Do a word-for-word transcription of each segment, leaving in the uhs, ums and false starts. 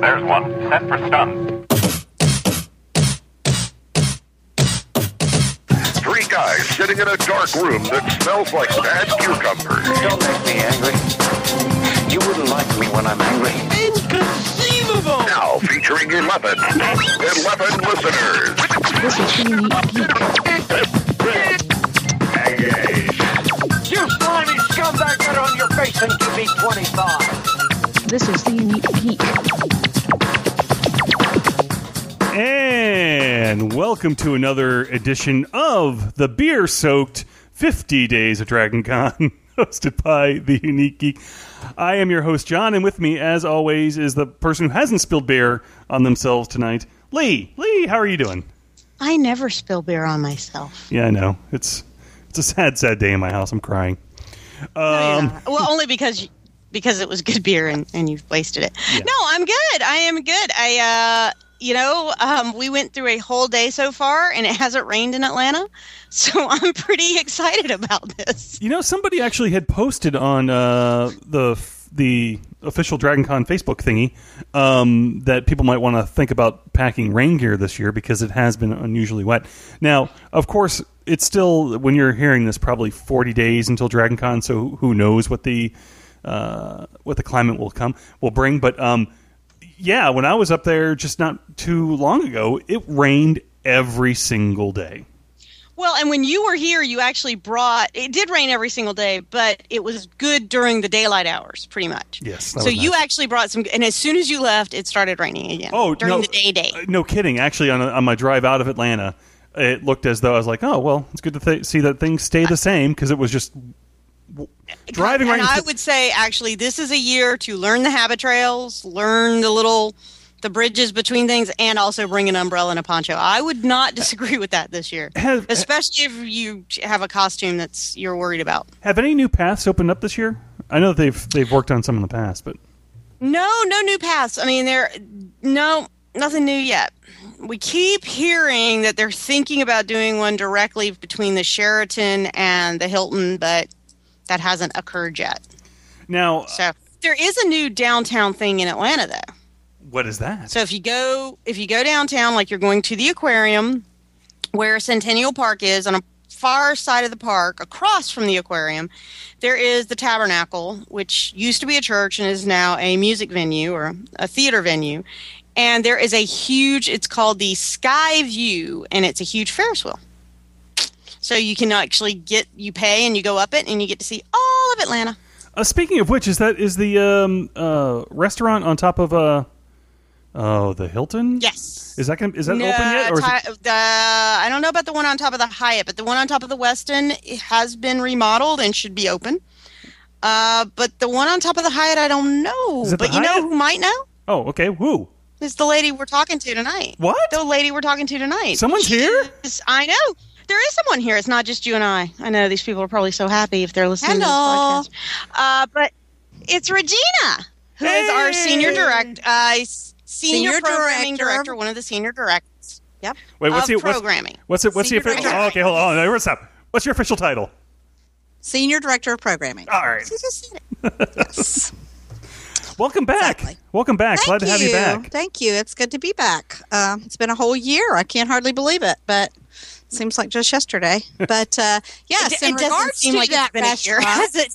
There's one. Set for stun. Three guys sitting in a dark room that smells like bad cucumbers. Don't make me angry. You wouldn't like me when I'm angry. Inconceivable! Now featuring eleven. eleven listeners. This is the Unique Geek. Engage. You slimy scumbag, get on your face and give me twenty-five. This is the Unique Geek. And welcome to another edition of the beer-soaked fifty Days of Dragon Con, hosted by the Unique Geek. I am your host, John, and with me, as always, is the person who hasn't spilled beer on themselves tonight, Lee. Lee, how are you doing? I never spill beer on myself. Yeah, I know. It's it's a sad, sad day in my house. I'm crying. Um, no, you're not. Well, only because you, because it was good beer and, and you've wasted it. Yeah. No, I'm good. I am good. I, uh, you know, um, we went through a whole day so far, and it hasn't rained in Atlanta, so I'm pretty excited about this. You know, somebody actually had posted on uh, the the official DragonCon Facebook thingy um, that people might want to think about packing rain gear this year because it has been unusually wet. Now, of course, it's still, when you're hearing this, probably forty days until DragonCon, so who knows what the uh, what the climate will come will bring. But um, yeah, when I was up there just not too long ago, it rained every single day. Well, and when you were here, you actually brought, it did rain every single day, but it was good during the daylight hours, pretty much. Yes. So you nice. actually brought some, and as soon as you left, it started raining again. Oh, during no, the day day. Uh, no kidding. Actually, on, a, on my drive out of Atlanta, it looked as though I was like, oh, well, it's good to th- see that things stay the same because it was just w- driving and right I into- would say, actually, this is a year to learn the habit trails, learn the little... the bridges between things, and also bring an umbrella and a poncho. I would not disagree with that this year, have, especially if you have a costume that's you're worried about. Have any new paths opened up this year? I know that they've they've worked on some in the past, but no, no new paths. I mean, there, no, nothing new yet. We keep hearing that they're thinking about doing one directly between the Sheraton and the Hilton, but that hasn't occurred yet. Now, so there is a new downtown thing in Atlanta, though. What is that? So if you go if you go downtown, like you're going to the aquarium, where Centennial Park is, on a far side of the park, across from the aquarium, there is the Tabernacle, which used to be a church and is now a music venue or a theater venue. And there is a huge, it's called the Sky View, and it's a huge Ferris wheel. So you can actually get, you pay and you go up it, and you get to see all of Atlanta. Uh, speaking of which, is that is the um, uh, restaurant on top of uh Oh, the Hilton? Yes. Is that gonna, is that no, open yet? Or is t- it... the, I don't know about the one on top of the Hyatt, but the one on top of the Westin has been remodeled and should be open. Uh, but the one on top of the Hyatt, I don't know. But you know who might know? Oh, okay. Who? It's the lady we're talking to tonight. What? The lady we're talking to tonight. Someone's here? I know. There is someone here. It's not just you and I. I know these people are probably so happy if they're listening Hello. to this podcast. Uh, but it's Regina, who hey. is our senior director. Uh, Senior, senior programming director. director, one of the senior directors. Yep. Wait, what's of the what's, programming? What's it? What's senior the official? director. Oh, okay, hold on. No, what's up? What's your official title? Senior Director of Programming. All right. Yes. Welcome back. Exactly. Welcome back. Thank Glad to you. have you back. Thank you. It's good to be back. Uh, it's been a whole year. I can't hardly believe it, but it seems like just yesterday. But uh, yes, it, in it doesn't regards seem to like that it's been a year, restaurant, has it?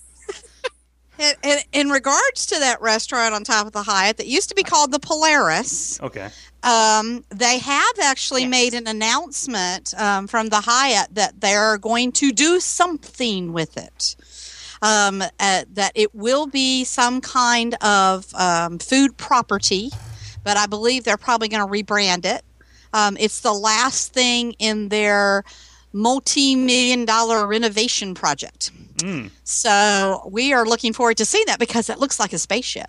in, in, in regards to that restaurant on top of the Hyatt that used to be called the Polaris. Okay. Um, they have actually Yes. made an announcement um, from the Hyatt that they're going to do something with it. Um, uh, that it will be some kind of um, food property, but I believe they're probably going to rebrand it. Um, it's the last thing in their multi-million dollar renovation project. Mm. So we are looking forward to seeing that because it looks like a spaceship.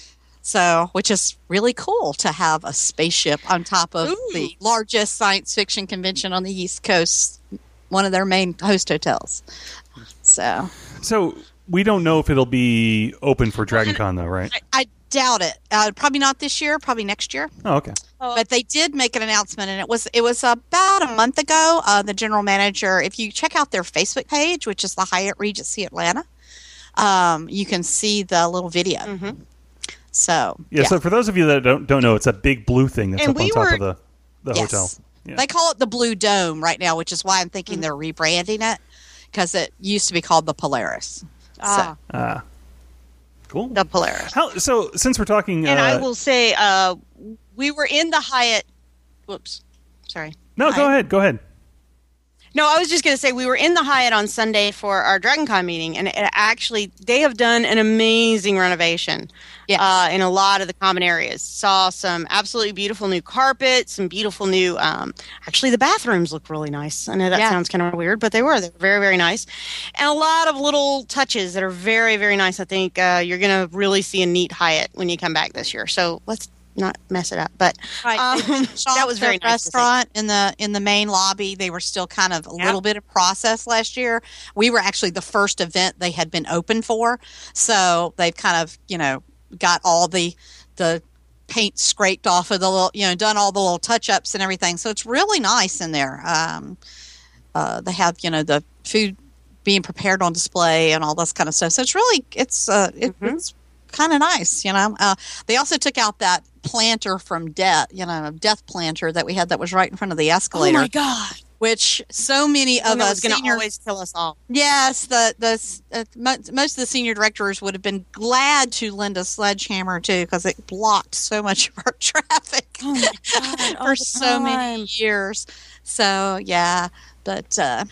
So, which is really cool to have a spaceship on top of Ooh. the largest science fiction convention on the East Coast, one of their main host hotels. So, So we don't know if it'll be open for DragonCon, though, right? I doubt it. Uh, probably not this year. Probably next year. Oh, okay. But they did make an announcement, and it was it was about a month ago. Uh, the general manager, if you check out their Facebook page, which is the Hyatt Regency Atlanta, um, you can see the little video. Mm-hmm. So Yeah, yeah. so for those of you that don't don't know, it's a big blue thing that's And up on we top were- of the, the Yes. hotel. Yeah. They call it the Blue Dome right now, which is why I'm thinking Mm. they're rebranding it because it used to be called the Polaris. Ah, Ah. Cool. the Polaris. How, so since we're talking, And uh, I will say, uh, we were in the Hyatt. Whoops, sorry. no, go Hyatt. ahead, go ahead. No, I was just going to say we were in the Hyatt on Sunday for our DragonCon meeting, and it actually they have done an amazing renovation Yes. uh, in a lot of the common areas. Saw some absolutely beautiful new carpets, some beautiful new. Um, actually, the bathrooms look really nice. I know that Yeah. sounds kind of weird, but they were. They were very, very nice, and a lot of little touches that are very, very nice. I think uh, you're going to really see a neat Hyatt when you come back this year. So let's not mess it up. But Right. um, Shop, that was very the nice to see. restaurant in the in the main lobby. They were still kind of a Yep. little bit of process last year. We were actually the first event they had been open for, so they've kind of you know got all the the paint scraped off of the little you know done all the little touch ups and everything. So it's really nice in there. Um, uh, they have you know the food being prepared on display and all this kind of stuff. So it's really it's uh, it, Mhm. it's kind of nice, you know. Uh, they also took out that planter from Death, you know, a Death planter that we had that was right in front of the Oh escalator, my God! which so many of And it us was going to senior, always kill us all. yes, the the uh, mo- most of the senior directors would have been glad to lend a sledgehammer too because it blocked so much of our traffic Oh my God! all for the so many time. years. So yeah, but uh,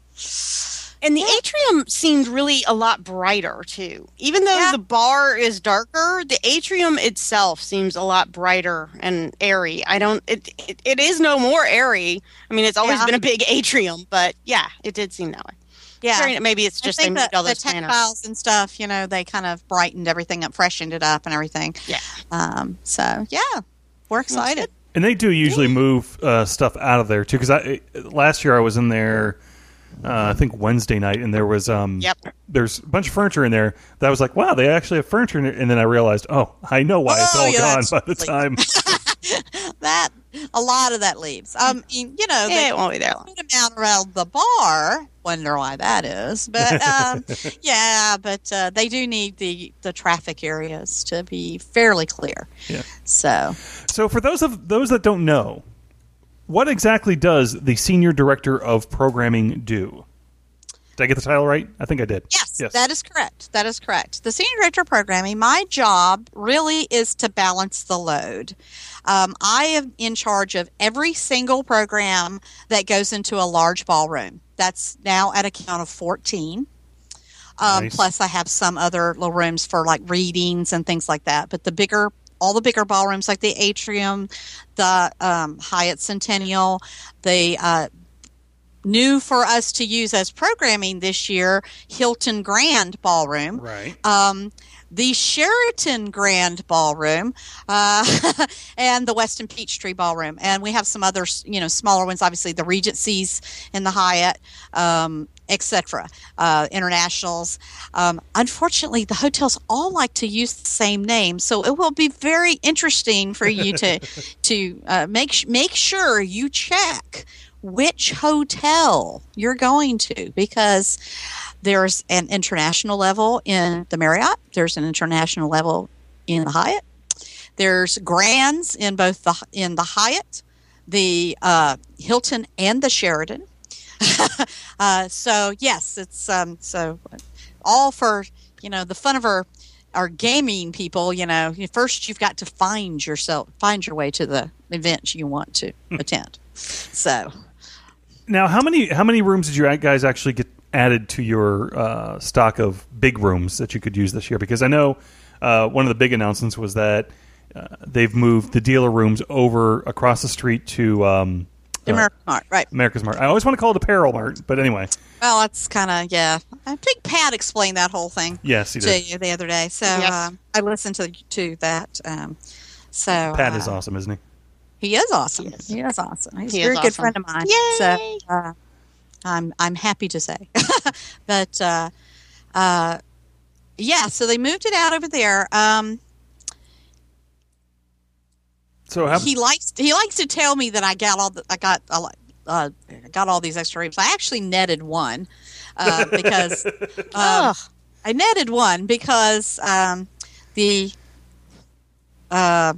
And the atrium seemed really a lot brighter too. Even though Yeah. the bar is darker, the atrium itself seems a lot brighter and airy. I don't. It it, it is no more airy. I mean, it's always Yeah. been a big atrium, but yeah, it did seem that way. yeah. Very- maybe it's just I they think moved that all the those planners. textiles and stuff, you know, they kind of brightened everything up, freshened it up, and everything. Yeah. Um. So yeah, we're excited. And they do usually move uh, stuff out of there too. Because I last year I was in there, uh, I think Wednesday night, and there was um, Yep. there's a bunch of furniture in there that I was like, wow, they actually have furniture in there. And then I realized, oh, I know why it's Oh, all yeah, gone that's by the completely- time. That a lot of that leaves. Um. You you know, Yeah, they it won't be there long. put them out around the bar. Wonder why that is, but um, yeah, but uh, they do need the the traffic areas to be fairly clear. Yeah. So So for those of those that don't know, what exactly does the senior director of programming do? Did I get the title right? I think I did. Yes, Yes. that is correct. That is correct. The senior director of programming, my job really is to balance the load. Um, I am in charge of every single program that goes into a large ballroom. That's now at a count of fourteen. Um, Nice. Plus, I have some other little rooms for like readings and things like that. But the bigger, all the bigger ballrooms, like the Atrium, the um, Hyatt Centennial, the uh, new for us to use as programming this year, Hilton Grand Ballroom. Right. Um, the Sheraton Grand Ballroom, uh, and the Westin Peachtree Ballroom, and we have some other, you know, smaller ones. Obviously, the Regencies in the Hyatt, um, et cetera. Uh, internationals. Um, unfortunately, the hotels all like to use the same name, so it will be very interesting for you to to uh, make sh- make sure you check which hotel you're going to, because there's an international level in the Marriott. There's an international level in the Hyatt. There's grands in both the in the Hyatt, the uh, Hilton, and the Sheraton. uh, so yes, it's um, so all for you know the fun of our our gaming people. You know, first you've got to find yourself, find your way to the event you want to attend. So. Now, how many how many rooms did you guys actually get added to your uh, stock of big rooms that you could use this year? Because I know uh, one of the big announcements was that uh, they've moved the dealer rooms over across the street to um, uh, America's Mart, right. America's Mart. I always want to call it Apparel Mart, but anyway. Well, that's kind of, yeah. I think Pat explained that whole thing Yes, he to did. you the other day. So Yep. uh, I listened to to that. Um, so Pat uh, is awesome, isn't he? He is awesome. He is. He is awesome. He's He a very is good awesome. friend of mine. Yay! So uh, I'm I'm happy to say. But uh, uh, yeah, so they moved it out over there. Um, So how, he likes he likes to tell me that I got all the, I got a lot- uh, got all these extra rooms. I actually netted one uh, because um, I netted one because um, the uh,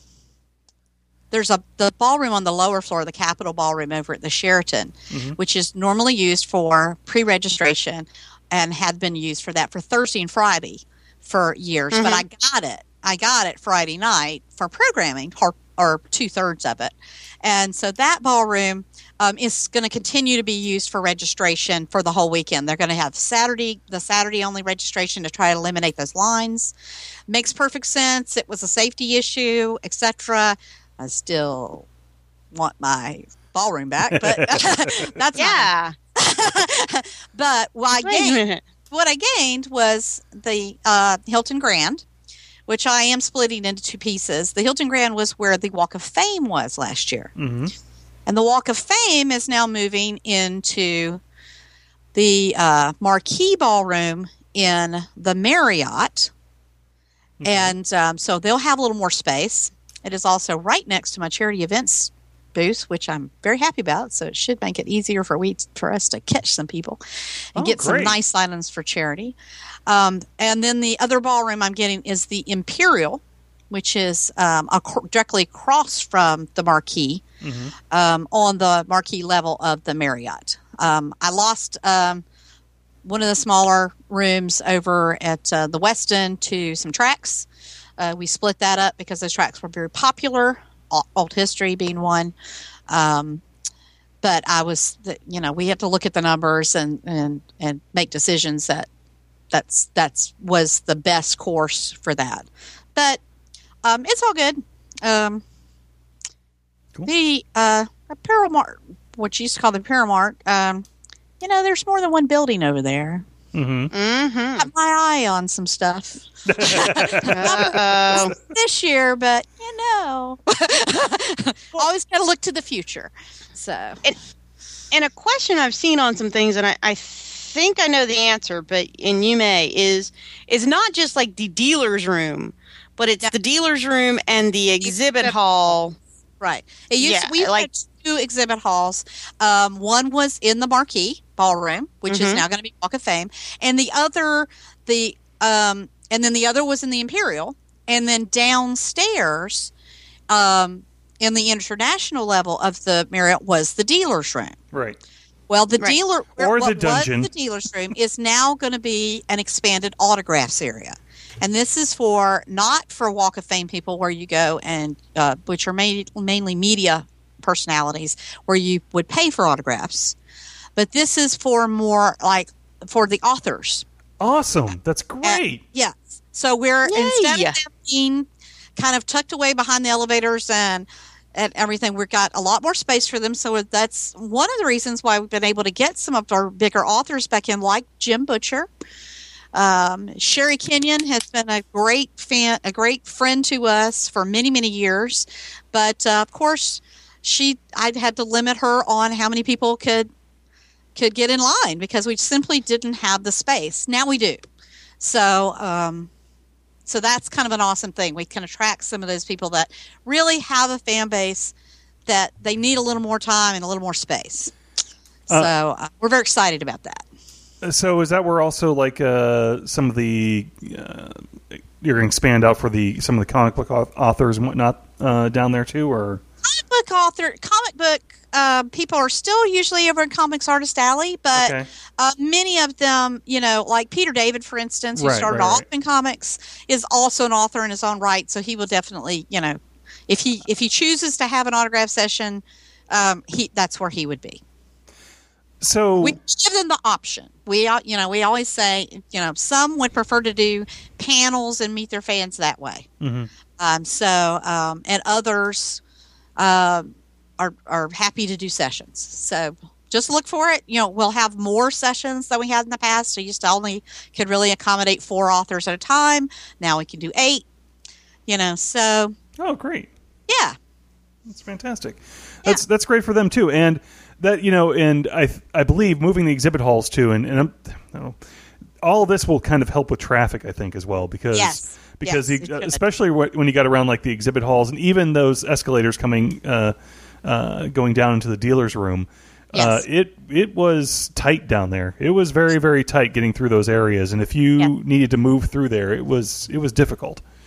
there's a the ballroom on the lower floor, the Capitol Ballroom over at the Sheraton, mm-hmm. which is normally used for pre-registration and had been used for that for Thursday and Friday for years. Mm-hmm. But I got it. I got it Friday night for programming, or, or two-thirds of it. And so that ballroom um, is going to continue to be used for registration for the whole weekend. They're going to have Saturday, the Saturday-only registration to try to eliminate those lines. Makes perfect sense. It was a safety issue, et cetera. I still want my ballroom back, but that's yeah. But what I gained, what I gained was the uh, Hilton Grand, which I am splitting into two pieces. The Hilton Grand was where the Walk of Fame was last year, mm-hmm. and the Walk of Fame is now moving into the uh, Marquee Ballroom in the Marriott, mm-hmm. and um, so they'll have a little more space. It is also right next to my charity events booth, which I'm very happy about. So it should make it easier for we for us to catch some people and oh, get great. some nice items for charity. Um, and then the other ballroom I'm getting is the Imperial, which is um, a, directly across from the Marquee, mm-hmm. um, on the Marquee level of the Marriott. Um, I lost um, one of the smaller rooms over at uh, the Westin to some tracks. Uh, we split that up because those tracks were very popular, Alt History being one. Um, but I was, you know, we had to look at the numbers and, and, and make decisions that that's that's was the best course for that. But um, it's all good. Um, cool. The uh, Apparel Mart, what you used to call the Apparel Mart, um, you know, there's more than one building over there. Mm-hmm. Mm-hmm. Got my eye on some stuff. Uh-oh. This year, but you know, always got to look to the future. So, and, and a question I've seen on some things, and I, I think I know the answer, but and you may is is not just like the dealer's room, but it's yeah. the dealer's room and the exhibit hall. Right. It used yeah, to, we like had two exhibit halls. Um, one was in the Marquee Ballroom, which mm-hmm. is now going to be Walk of Fame, and the other, the um, and then the other was in the Imperial, and then downstairs, um, in the international level of the Marriott was the dealer's room. Right. Well, the right. dealer or what the dungeon, was the dealer's room is now going to be an expanded autographs area. And this is for not for Walk of Fame people where you go and uh, which are ma- mainly media personalities where you would pay for autographs, but this is for more like for the authors. Awesome, that's great. Uh, yes, so we're Yay. instead of them being kind of tucked away behind the elevators and and everything, we've got a lot more space for them. So that's one of the reasons why we've been able to get some of our bigger authors back in, like Jim Butcher. Um, Sherry Kenyon has been a great fan, a great friend to us for many, many years. But uh, of course, she I had to limit her on how many people could could get in line because we simply didn't have the space. Now we do. So, um, so that's kind of an awesome thing. We can attract some of those people that really have a fan base that they need a little more time and a little more space. So uh, uh, we're very excited about that. So is that where also like uh, some of the uh, you're going to expand out for the some of the comic book authors and whatnot uh, down there too, or comic book author, comic book uh, people are still usually over in Comics Artist Alley, but okay. uh, many of them, you know, like Peter David, for instance, who right, started right, off right. in comics, is also an author in his own right. So he will definitely, you know, if he if he chooses to have an autograph session, um, he that's where he would be. So we give them the option. We, you know, we always say, you know, some would prefer to do panels and meet their fans that way. Mm-hmm. Um, so, um, and others uh, are are happy to do sessions. So just look for it. You know, we'll have more sessions than we had in the past. We used to only could really accommodate four authors at a time. Now we can do eight. You know, so oh, great. Yeah, that's fantastic. That's yeah. that's great for them too, and. That you know, and I I believe moving the exhibit halls too, and and I'm, you know, all of this will kind of help with traffic, I think, as well, because yes. because yes, the, especially when you got around like the exhibit halls and even those escalators coming uh, uh, going down into the dealer's room, yes. uh, it it was tight down there. It was very very tight getting through those areas, and if you yeah. needed to move through there, it was it was difficult.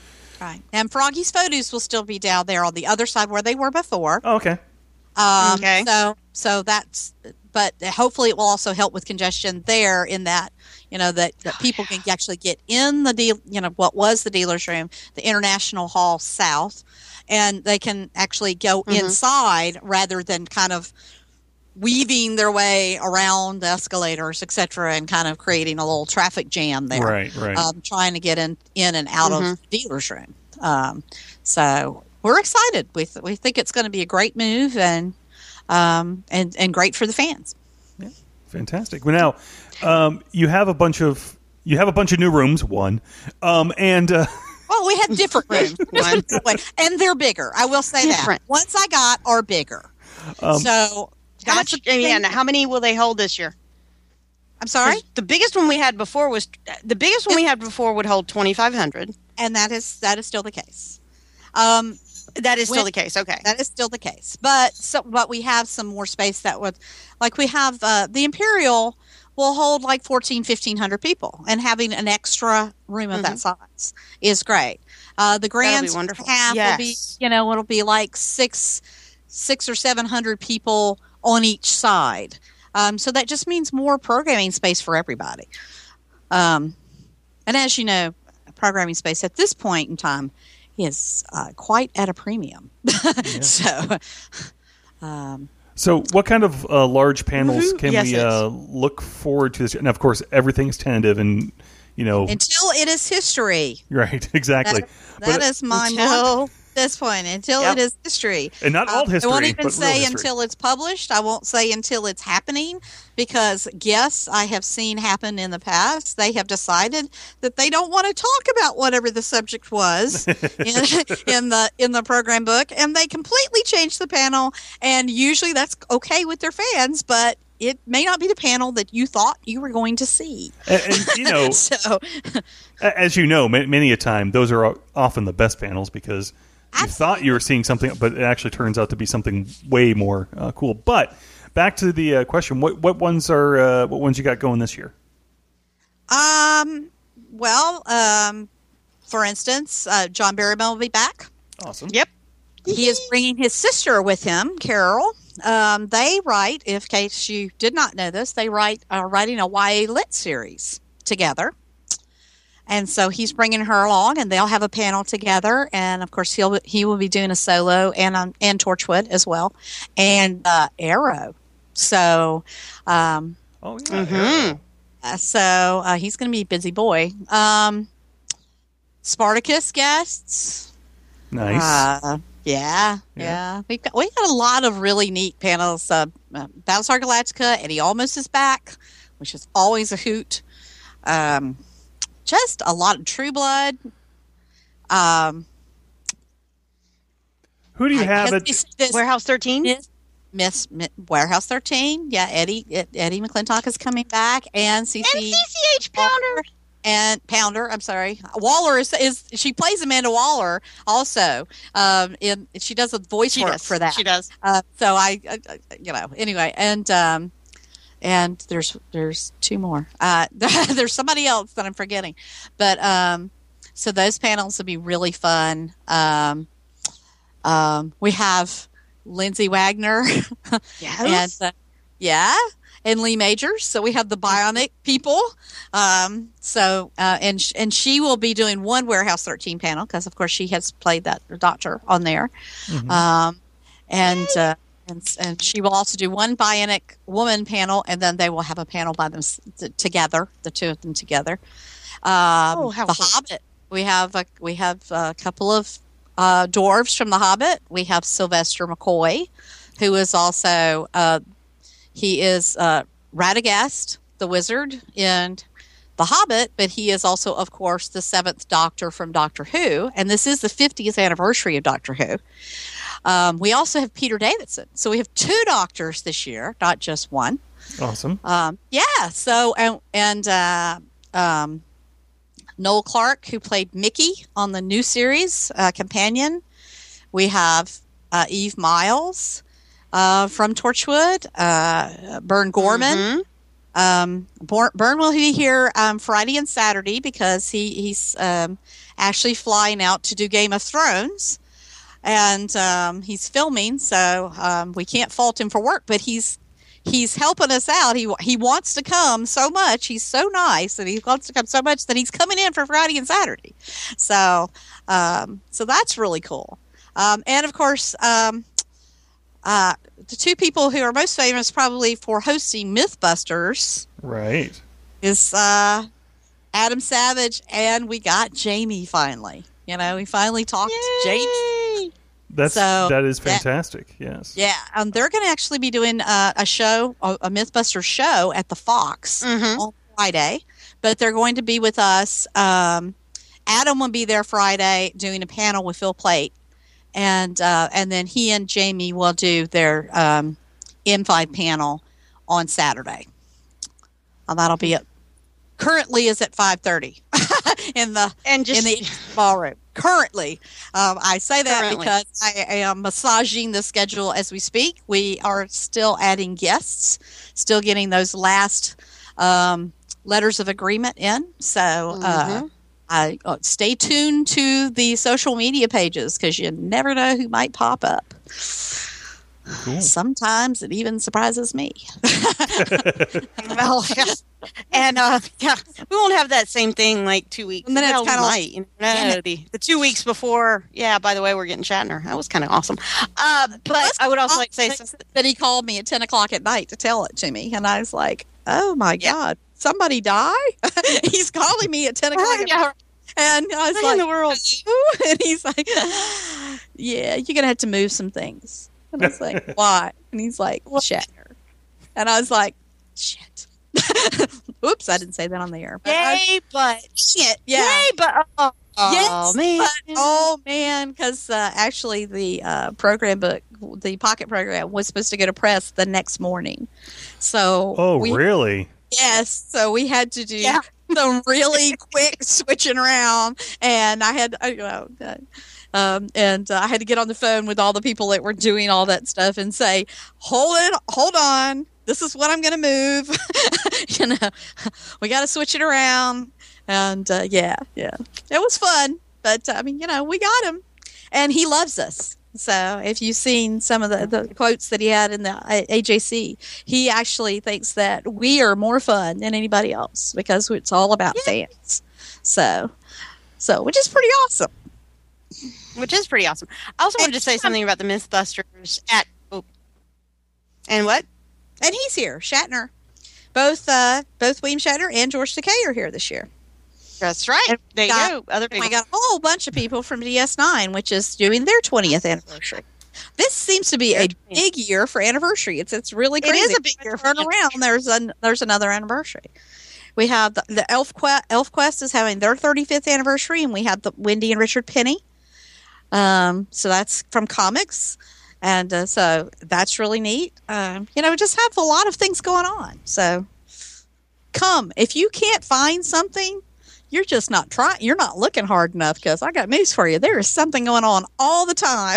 Right. And Froggy's Photos will still be down there on the other side where they were before. Oh, okay. Um, Okay. So, so that's, but hopefully it will also help with congestion there in that, you know, that, that people can actually get in the deal, you know, what was the dealer's room, the International Hall South, and they can actually go Mm-hmm. inside rather than kind of weaving their way around the escalators, et cetera, and kind of creating a little traffic jam there. Right, right. Um, trying to get in, in and out Mm-hmm. of the dealer's room. Um, so we're excited. We, th- we think it's going to be a great move and, um, and, and great for the fans. Fantastic. Well, now um, you have a bunch of you have a bunch of new rooms. One, um, and uh, Well, we have different rooms, One. and they're bigger. I will say Different. that. Ones I got are bigger. Um, so How that's much? the I mean, thing. and how many will they hold this year? I'm sorry, The biggest one we had before was the biggest one we had before would hold twenty-five hundred. and that is that is still the case. Um, That is still When- the case. Okay. That is still the case, but so but we have some more space that would, like we have uh, the Imperial will hold like fourteen, fifteen hundred people, and having an extra room of that size is great. Uh, the Grand be wonderful. half will be, Yes. you know, it'll be like six, six or seven hundred people on each side. Um, so that just means more programming space for everybody. Um, and as you know, programming space at this point in time is uh, quite at a premium. So, um, so what kind of uh, large panels Woohoo. can Yes, we it is. uh, look forward to this? And of course, everything's tentative, and you know, until it is history. right? Exactly. That, that But- is my Until- motto at this point. Until Yep. it is history. and not all Um, history. I won't even but real say history. until it's published. I won't say until it's happening because, yes, I have seen happen in the past. They have decided that they don't want to talk about whatever the subject was in, in the in the program book, and they completely change the panel. And usually that's okay with their fans, but it may not be the panel that you thought you were going to see. And, and you know, So, a- as you know, ma- many a time those are o- often the best panels because you thought you were seeing something, but it actually turns out to be something way more uh, cool. But back to the uh, question: what what ones are uh, what ones you got going this year? um, well, um, for instance, uh, John Barrymore will be back. Awesome. Yep. He is bringing his sister with him, Carol. Um, they write, in case you did not know this, they write are writing a Y A Lit series together. And so he's bringing her along, and they'll have a panel together. And of course, he'll he will be doing a solo and um, and Torchwood as well, and uh, Arrow. So, um, Oh yeah. Mm-hmm. Arrow. uh, so uh, he's going to be a busy boy. Um, Spartacus guests. Nice. Uh, yeah, Yeah. yeah. We've got we've got a lot of really neat panels. Uh, uh, Battlestar Galactica, Eddie Almost is back, which is always a hoot. Um, just a lot of True Blood. Um, Who do you I- have has at? this- this- Warehouse thirteen. Miss, Miss, Miss Warehouse thirteen. Yeah, Eddie Eddie McClintock is coming back, and C C And C C H Pounder. and Pounder. I'm sorry, Waller is, is she plays Amanda Waller also. Um, in she does the voice She work does. for that. She does. Uh, so I, I, I- you know, anyway, and um, and there's there's two more. Uh, there's somebody else that I'm forgetting, but um, so those panels will be really fun. Um, um, we have Lindsay Wagner, Yes. and uh, yeah, and Lee Majors. So we have the Bionic people. Um, so uh, and sh- and she will be doing one Warehouse thirteen panel because of course she has played that doctor on there. Um, and, uh, and and she will also do one Bionic woman panel, and then they will have a panel by them s- t- together, the two of them together. Um, Oh, how the cool. Hobbit. We have a, we have a couple of uh, dwarves from The Hobbit. We have Sylvester McCoy, who is also uh, he is uh, Radagast, the wizard in The Hobbit, but he is also, of course, the seventh Doctor from Doctor Who, and this is the fiftieth anniversary of Doctor Who. Um, we also have Peter Davidson, so we have two Doctors this year, not just one. Awesome. Um, yeah, so and and uh, um, Noel Clark, who played Mickey on the new series uh, Companion. We have uh, Eve Miles uh, from Torchwood, uh, Bern Gorman. Mhm. Um, Byrne will be here um, Friday and Saturday because he, he's um, actually flying out to do Game of Thrones. And um, he's filming, so um, we can't fault him for work, but he's he's helping us out. He he wants to come so much. He's so nice, and he wants to come so much that he's coming in for Friday and Saturday. So um, so that's really cool. Um, and, of course, um, uh, the two people who are most famous probably for hosting Mythbusters right. is uh, Adam Savage, and we got Jamie finally. You know, we finally talked Yay! to Jamie. That's so, that is fantastic. Yeah. Yes. Yeah, um, they're going to actually be doing uh, a show, a, a MythBusters show at the Fox mm-hmm. on Friday, but they're going to be with us. Um, Adam will be there Friday doing a panel with Phil Plait, and uh, and then he and Jamie will do their um, M five panel on Saturday. And that'll be it. Currently is at five thirty in the and just, in the ballroom. Currently, um, I say that currently. because I, I am massaging the schedule as we speak. We are still adding guests, still getting those last um, letters of agreement in. So uh, mm-hmm. I uh, stay tuned to the social media pages because you never know who might pop up. Cool. Sometimes it even surprises me. Well, yeah. And uh, yeah, we won't have that same thing like two weeks. And then it's well, kind of like you know, the the two weeks before. Yeah, by the way, we're getting Shatner. That was kind of awesome. Uh, but I would also like to say something. that he called me at ten o'clock at night to tell it to me, and I was like, "Oh my yeah. God, somebody die?" He's calling me at ten o'clock at night. And I was what like, in the world? And he's like, "Yeah, you're gonna have to move some things." And I was like, "Why?" And he's like, "Shatner." And I was like, "Shit." Oops, I didn't say that on the air. But Yay, I, but shit. Yeah. Yay, but oh, yes, oh man. But, oh man, because uh, actually the uh, program book, the Pocket program, was supposed to go to press the next morning. So oh, we, really? Yes. So we had to do yeah. some really quick switching around, and I had, you know, uh, um, and uh, I had to get on the phone with all the people that were doing all that stuff and say, "Hold it, hold on. This is what I'm going to move." You know, we got to switch it around. And uh, yeah, yeah, it was fun. But I mean, you know, we got him, and he loves us. So if you've seen some of the, the quotes that he had in the A J C, he actually thinks that we are more fun than anybody else because it's all about yeah. fans. So, so which is pretty awesome. Which is pretty awesome. I also and wanted to say something about the Mythbusters at oh, and what? And he's here, Shatner. Both uh, both William Shatner and George Takei are here this year. That's right. And there got, you go. Other people. We got a whole bunch of people from D S nine, which is doing their twentieth anniversary. This seems to be a big year for anniversary. It's it's really crazy. It is a big year. Turn around. There's an there's another anniversary. We have the, the Elf Quest. Elf Quest is having their thirty-fifth anniversary, and we have the Wendy and Richard Penny. Um, so that's from comics. And uh, so that's really neat. Um, you know, we just have a lot of things going on. So come. If you can't find something, you're just not trying. You're not looking hard enough because I got news for you. There is something going on all the time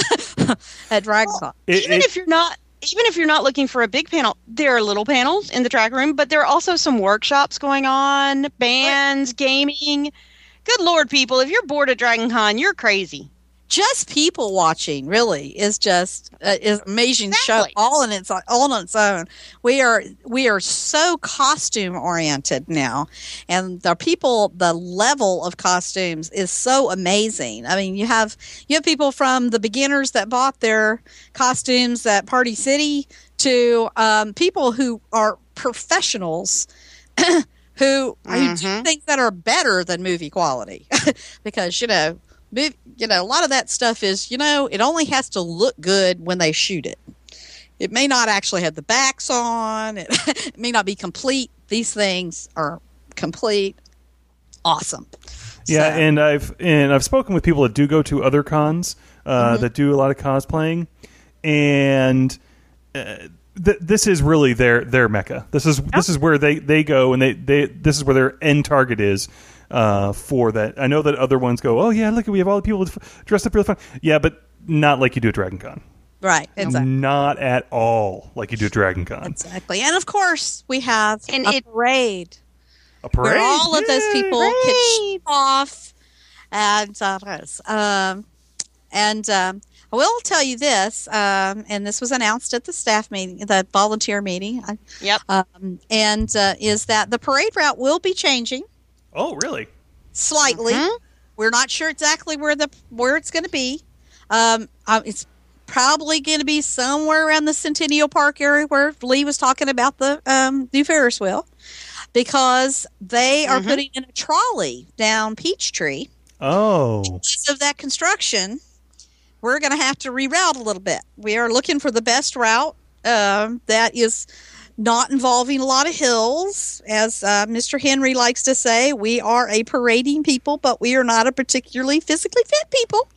at DragonCon. Well, even it, if you're not even if you're not looking for a big panel, there are little panels in the track room, but there are also some workshops going on, bands, gaming. Good Lord, people, if you're bored at DragonCon, you're crazy. Just people watching really is just uh, is amazing exactly. show all in its all on its own. We are we are so costume oriented now, and the people the level of costumes is so amazing. I mean, you have you have people from the beginners that bought their costumes at Party City to um, people who are professionals. who, mm-hmm. who do things that are better than movie quality, because you know. You know, a lot of that stuff is, you know, it only has to look good when they shoot it. It may not actually have the backs on. It, it may not be complete. These things are complete. Awesome. Yeah, so. and I've and I've spoken with people that do go to other cons uh, mm-hmm. that do a lot of cosplaying, and uh, th- this is really their their mecca. This is this is where they, they go, and they, they this is where their end target is. Uh, for that, I know that other ones go, oh yeah, look, we have all the people dressed up really fun. Yeah, but not like you do at DragonCon. Right, exactly. Not at all like you do at Dragon Con. Exactly. And of course, we have And a it- parade. A parade? Where all of those Yay! people can show off. And, uh, um, and um, I will tell you this, um, and this was announced at the staff meeting, the volunteer meeting. Yep. Um, and uh, is that the parade route will be changing Oh, really? slightly. Mhm. We're not sure exactly where the where it's going to be. Um, uh, it's probably going to be somewhere around the Centennial Park area where Lee was talking about the um, new Ferris wheel, because they are Mhm. putting in a trolley down Peachtree. Oh. Because of that construction, we're going to have to reroute a little bit. We are looking for the best route um, that is not involving a lot of hills. As uh, Mister Henry likes to say, we are a parading people, but we are not a particularly physically fit people.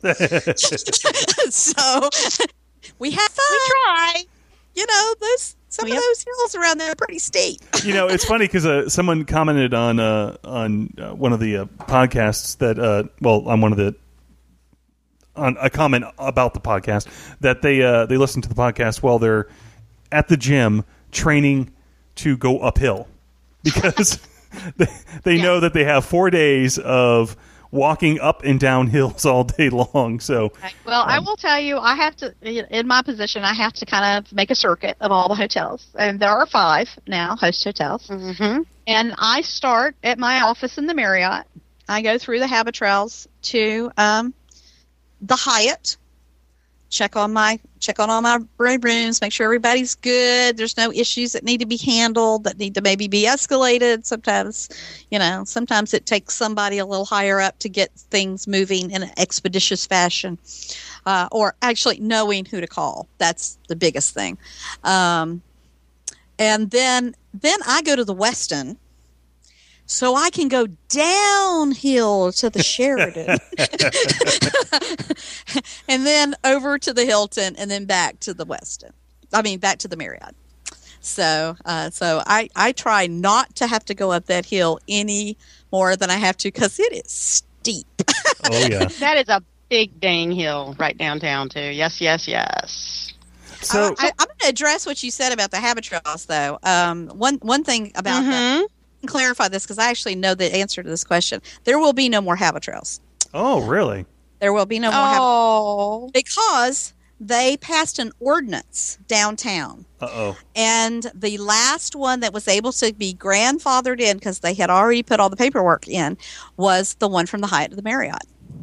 So we have fun. We try. You know, those some Yep. of those hills around there are pretty steep. You know, it's funny because uh, someone commented on uh, on uh, one of the uh, podcasts that, uh, well, on one of the on a comment about the podcast that they uh, they listen to the podcast while they're at the gym training to go uphill because they, they Yeah. know that they have four days of walking up and down hills all day long. So Well, I will tell you, I have to, in my position, I have to kind of make a circuit of all the hotels. And there are five now, host hotels. Mm-hmm. And I start at my office in the Marriott. I go through the Habitrails to um, the Hyatt. Check on my check on all my rooms. Make sure everybody's good. There's no issues that need to be handled that need to maybe be escalated. Sometimes, you know, sometimes it takes somebody a little higher up to get things moving in an expeditious fashion, uh, or actually knowing who to call. That's the biggest thing. Um, and then then I go to the Westin. So I can go downhill to the Sheridan, and then over to the Hilton, and then back to the Westin. I mean, back to the Marriott. So, uh, so I, I try not to have to go up that hill any more than I have to because it is steep. oh yeah. That is a big dang hill right downtown too. Yes, yes, yes. So I, I'm going to address what you said about the Habitrails, though. Um, one one thing about that. Mhm. Clarify this because I actually know the answer to this question. There will be no more Habitrails. oh really? There will be no more Habitrails Oh. because they passed an ordinance downtown. Uh oh. And the last one that was able to be grandfathered in because they had already put all the paperwork in was the one from the Hyatt to the Marriott.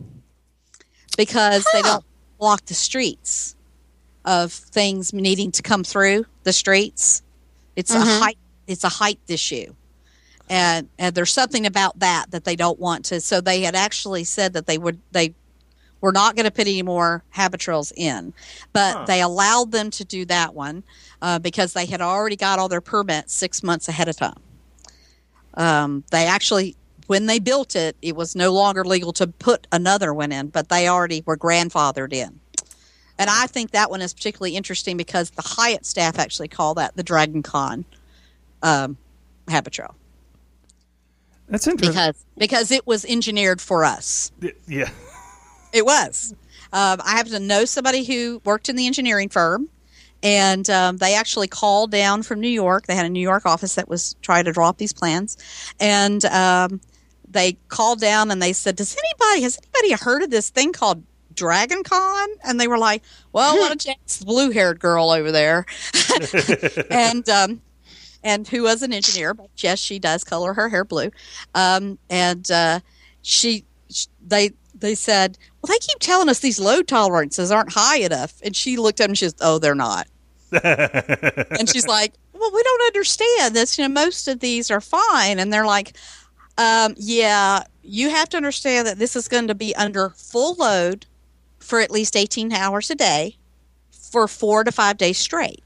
Because they don't block the streets of things needing to come through the streets. It's a Mhm. height it's a height issue. And and there's something about that that they don't want to. So they had actually said that they would they were not going to put any more Habitrails in, but Huh. they allowed them to do that one uh, because they had already got all their permits six months ahead of time. Um, they actually, when they built it, it was no longer legal to put another one in, but they already were grandfathered in. And I think that one is particularly interesting because the Hyatt staff actually call that the Dragon Con um, Habitrail. That's interesting. Because because it was engineered for us. Yeah. It was. Um, I happen to know somebody who worked in the engineering firm, and um, they actually called down from New York. They had a New York office that was trying to draw up these plans, and um, they called down and they said, "Does anybody has anybody heard of this thing called Dragon Con?" And they were like, "Well, why don't you ask the blue-haired girl over there?" and um, and who was an engineer, but yes, she does color her hair blue. Um, and uh, she, they, they said, "Well, they keep telling us these load tolerances aren't high enough." And she looked at them and she says, "Oh, they're not." And she's like, "Well, we don't understand this. You know, most of these are fine." And they're like, um, "Yeah, you have to understand that this is going to be under full load for at least eighteen hours a day for four to five days straight."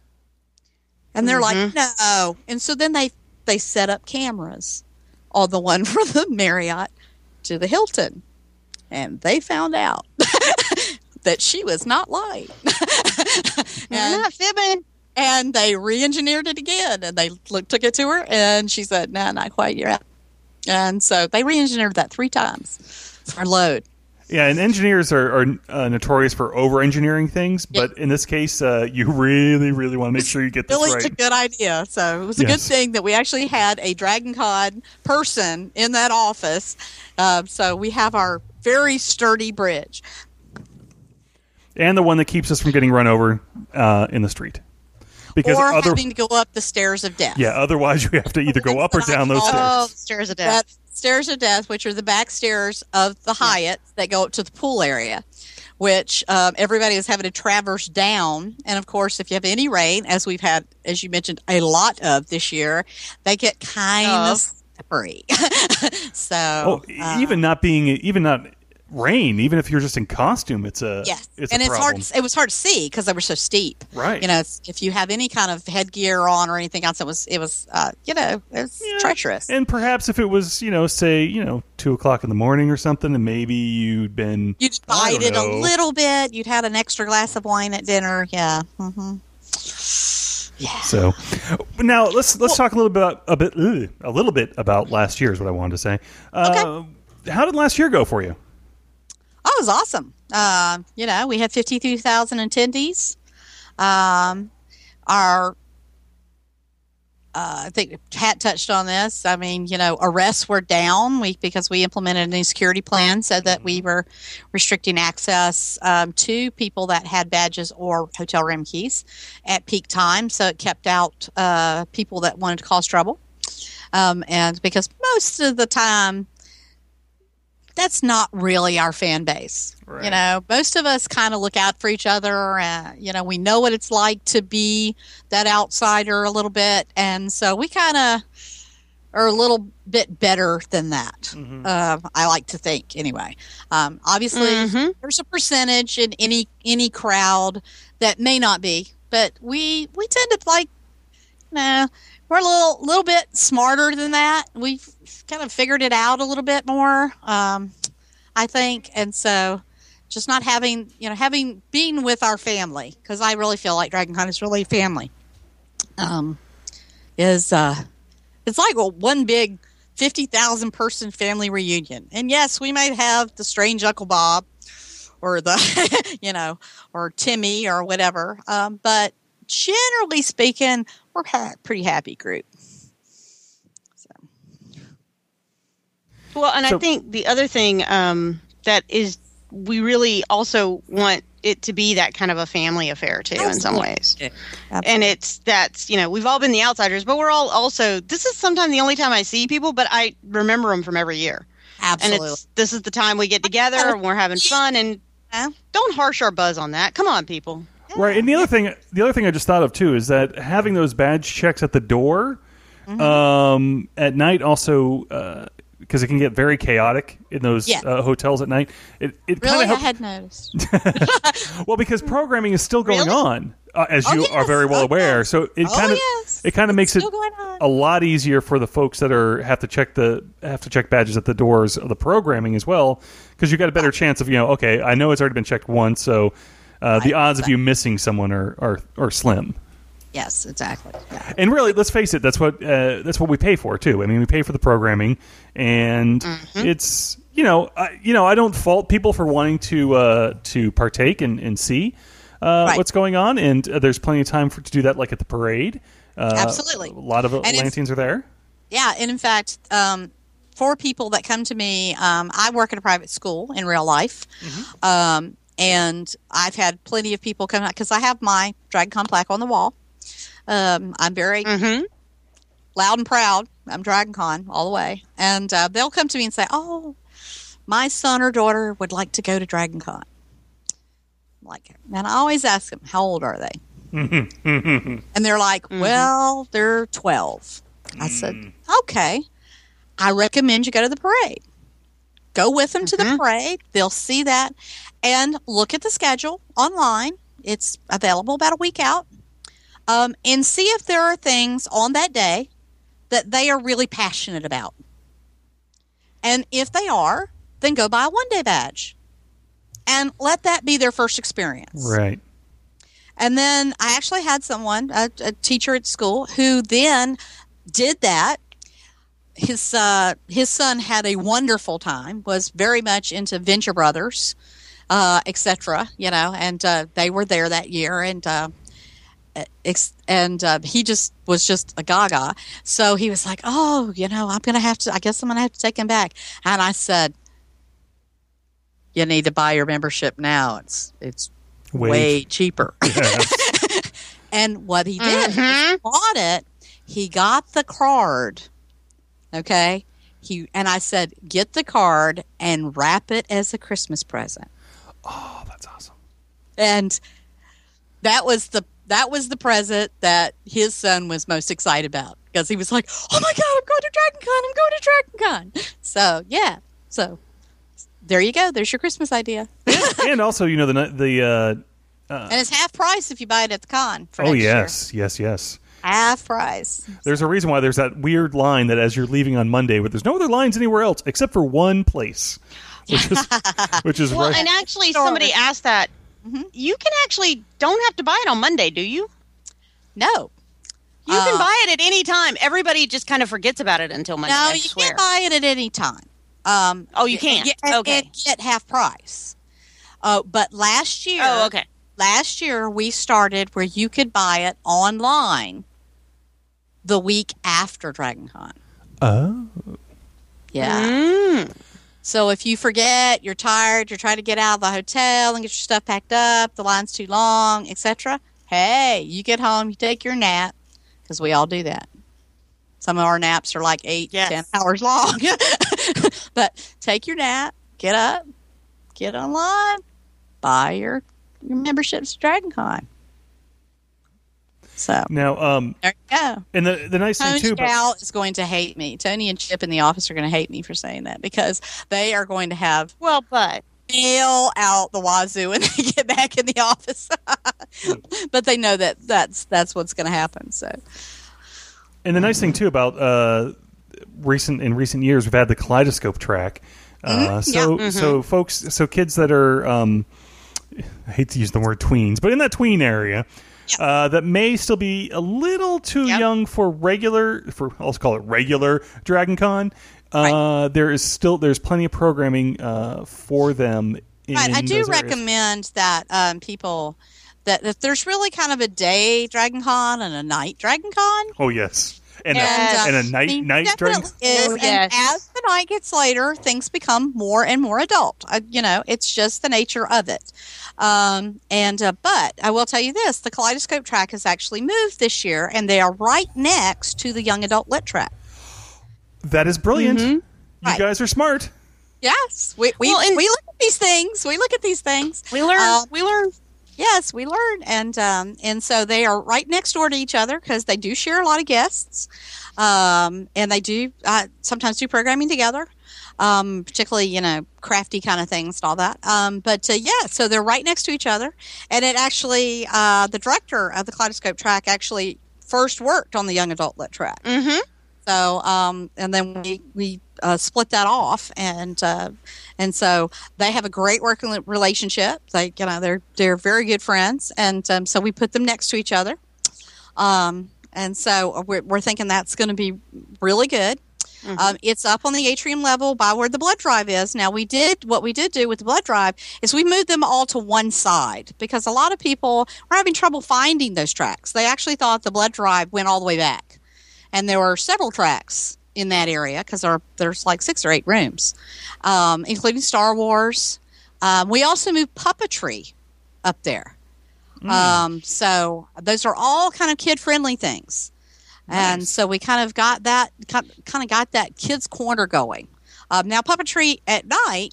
And they're like, "No." And so then they, they set up cameras on the one from the Marriott to the Hilton. And they found out that she was not lying. You're and, not fibbing. and they re-engineered it again. And they look, took it to her. And she said, "No, not quite. You're out." And so they re-engineered that three times for load. Yeah, and engineers are, are uh, notorious for over-engineering things, but Yeah. in this case, uh, you really, really want to make sure you get this Really, right. it's a good idea. So it was a Yes. good thing that we actually had a Dragon Con person in that office. Uh, so we have our very sturdy bridge. And the one that keeps us from getting run over uh, in the street. Because or other, having to go up the stairs of death. yeah, otherwise you have to either go up or down those Oh, stairs. the stairs of death. That stairs of death, which are the back stairs of the Hyatt that go up to the pool area, which um, everybody is having to traverse down. And of course, if you have any rain, as we've had, as you mentioned, a lot of this year, they get kind Of. of slippery. so Oh, uh, even not being, even not rain, even if you're just in costume, it's a yes, it's and a it's problem. hard. It was hard to see because they were so steep. Right. You know, it's, if you have any kind of headgear on or anything else, it was it was uh, you know it was Yeah. treacherous. And perhaps if it was, you know, say, you know, two o'clock in the morning or something, and maybe you'd been You'd I bite don't it a know. little bit. You'd had an extra glass of wine at dinner. Yeah. Mm-hmm. Yeah. So now let's let's talk a little bit about, a bit ugh, a little bit about last year is what I wanted to say. Uh, How did last year go for you? Oh, it was awesome. Uh, you know, we had fifty-two thousand attendees. Um, our, uh, I think Pat touched on this. I mean, you know, arrests were down we, because we implemented a new security plan so that we were restricting access um, to people that had badges or hotel room keys at peak time. So it kept out uh, people that wanted to cause trouble. Um, and because most of the time, that's not really our fan base. Right. You know, most of us kind of look out for each other. Uh, you know, we know what it's like to be that outsider a little bit. And so we kind of are a little bit better than that. Uh, I like to think anyway. Um, obviously, Mhm. there's a percentage in any any crowd that may not be, but we we tend to like, no, we're a little little bit smarter than that. We've kind of figured it out a little bit more, um, I think, and so just not having you know having being with our family, because I really feel like DragonCon is really family. Um, is uh, it's like a one big fifty thousand person family reunion, and yes, we might have the strange Uncle Bob, or the you know, or Timmy or whatever, um, but generally speaking, we're a pretty happy group. So. Well, and So- I think the other thing um, that is, we really also want it to be that kind of a family affair too, in some Absolutely. ways. Absolutely. And it's that's you know we've all been the outsiders, but we're all also. This is sometimes the only time I see people, but I remember them from every year. Absolutely. And it's this is the time we get together and we're having fun. And Yeah. don't harsh our buzz on that. Come on, people. Right, and the other thing, the other thing I just thought of too is that having those badge checks at the door Mm-hmm. um, at night also because it can get very chaotic in those Yeah. uh, hotels at night. It it Really, kind I of had noticed. well because programming is still going Really? on uh, as Oh, you yes. are very well Oh, aware. yes. So it Oh, kind of yes. it kind of It's makes it still going on. a lot easier for the folks that are have to check the have to check badges at the doors of the programming as well, because you got a better chance of you know okay I know it's already been checked once, so uh, the Right. odds of you missing someone are are, are slim. Yes, exactly. Yeah. And really, let's face it, that's what uh, that's what we pay for too. I mean, we pay for the programming, and it's you know I, you know I don't fault people for wanting to uh, to partake and, and see uh, Right. what's going on, and uh, there's plenty of time for to do that, like at the parade. Uh, Absolutely. a lot of if- Atlanteans are there. Yeah, and in fact, um, for people that come to me, um, I work at a private school in real life, um, and I've had plenty of people come out because I have my DragonCon plaque on the wall. Um, I'm very Mm-hmm. loud and proud. I'm DragonCon all the way, and uh, they'll come to me and say, "Oh, my son or daughter would like to go to DragonCon." Like, and I always ask them, "How old are they?" And they're like, "Well, they're twelve." I said, "Okay, I recommend you go to the parade. Go with them to the parade. They'll see that, and look at the schedule online. It's available about a week out, um, and see if there are things on that day that they are really passionate about. And if they are, then go buy a one-day badge, and let that be their first experience." Right. And then I actually had someone, a, a teacher at school, who then did that. his uh, his son had a wonderful time. Was very much into Venture Brothers, uh, et cetera. You know, and uh, they were there that year, and uh, ex- and uh, he just was just a gaga. So he was like, "Oh, you know, I'm gonna have to. I guess I'm gonna have to take him back." And I said, "You need to buy your membership now. It's it's Way way cheaper." Yes. And what he did, Mhm. he bought it. He got the card. Okay. He and I said, get the card and wrap it as a Christmas present. Oh, that's awesome. And that was the that was the present that his son was most excited about, because he was like, "Oh my God, I'm going to DragonCon! I'm going to DragonCon!" So yeah, so there you go. There's your Christmas idea, And also, you know, the the uh, and it's half price if you buy it at the con. For oh next yes, yes, yes. year. Half price. There's a reason why there's that weird line that as you're leaving on Monday, but there's no other lines anywhere else except for one place, which is which is Well, right. and actually, Sure. somebody asked that. Mhm. You can actually don't have to buy it on Monday, do you? No, You can Uh, buy it at any time. Everybody just kind of forgets about it until Monday. no, I you swear. can't buy it at any time. Um, Oh, you and can't? get- and- Okay. and get half price. Uh, but last year, Oh, okay. last year we started where you could buy it online the week after DragonCon. Oh, Yeah. Mm. So if you forget, you're tired, you're trying to get out of the hotel and get your stuff packed up, the line's too long, et cetera. Hey, you get home, you take your nap, because we all do that. Some of our naps are like eight, Yes. ten hours long. But take your nap, get up, get online, buy your, your memberships to DragonCon. So now, um, there you go. and the the nice thing Tony too, about, Gal is going to hate me. Tony and Chip in the office are going to hate me for saying that, because they are going to have Well, but mail out the wazoo when they get back in the office. But they know that that's that's what's going to happen. So and the nice thing too about uh, recent in recent years, we've had the Kaleidoscope track. Uh, so so folks, so kids that are um, I hate to use the word tweens, but in that tween area. Uh, that may still be a little too Yep. young for regular, for let's call it regular DragonCon. Uh, Right. There is still there's plenty of programming uh, for them. In right, I do those areas. recommend that um, people that if there's really kind of a day DragonCon and a night DragonCon. Oh yes, and Yes. a, and a I night mean, night definitely Dragon. is, Oh, and yes. as the night gets later, things become more and more adult. Uh, you know, it's just the nature of it. Um, and uh, but I will tell you this: the Kaleidoscope track has actually moved this year, and they are right next to the young adult lit track. That is brilliant. You Right. guys are smart. Yes, we we, Well, and- we look at these things. We look at these things. we learn. Uh, we learn. Yes, we learn, and um, and so they are right next door to each other, because they do share a lot of guests, um, and they do uh, sometimes do programming together, um, particularly you know crafty kind of things and all that. Um, but uh, yeah, so they're right next to each other, and it actually uh, the director of the Kaleidoscope track actually first worked on the young adult lit track. Mm-hmm. So, um, and then we we uh, split that off, and uh, and so they have a great working relationship. They, you know, they're they're very good friends, and um, so we put them next to each other. Um, and so we're, we're thinking that's going to be really good. Mhm. Um, it's up on the atrium level by where the blood drive is. Now, we did what we did do with the blood drive is we moved them all to one side, because a lot of people were having trouble finding those tracks. They actually thought the blood drive went all the way back, and there were several tracks in that area, because there, there's like six or eight rooms, um, including Star Wars. Um, we also moved puppetry up there. Um, so those are all kind of kid-friendly things. And Nice. so we kind of got that kind of got that kids corner going. Um, now puppetry at night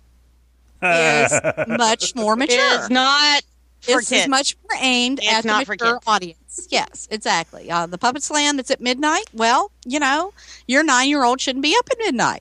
is much more mature. It's not for This kids. is much more aimed It's at the not for mature kids. audience. Yes, exactly. Uh, the Puppets Land that's at midnight. Well, you know, your nine-year-old shouldn't be up at midnight.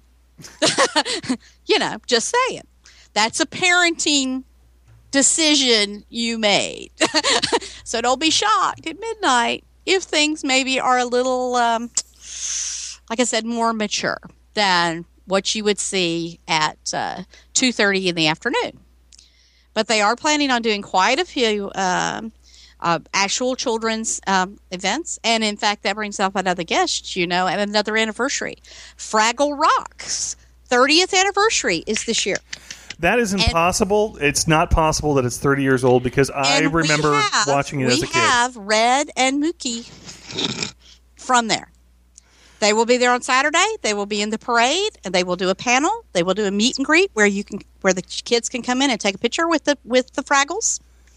You know, just saying. That's a parenting decision you made. So don't be shocked at midnight if things maybe are a little, um, like I said, more mature than what you would see at uh, two thirty in the afternoon. But they are planning on doing quite a few um, uh, actual children's um, events. And in fact, that brings up another guest, you know, and another anniversary. Fraggle Rock's thirtieth anniversary is this year. That is impossible. And, it's not possible that it's thirty years old because I remember have, watching it as a kid. We have Red and Mookie from there. They will be there on Saturday. They will be in the parade, and they will do a panel. They will do a meet and greet where you can, where the kids can come in and take a picture with the with the Fraggles.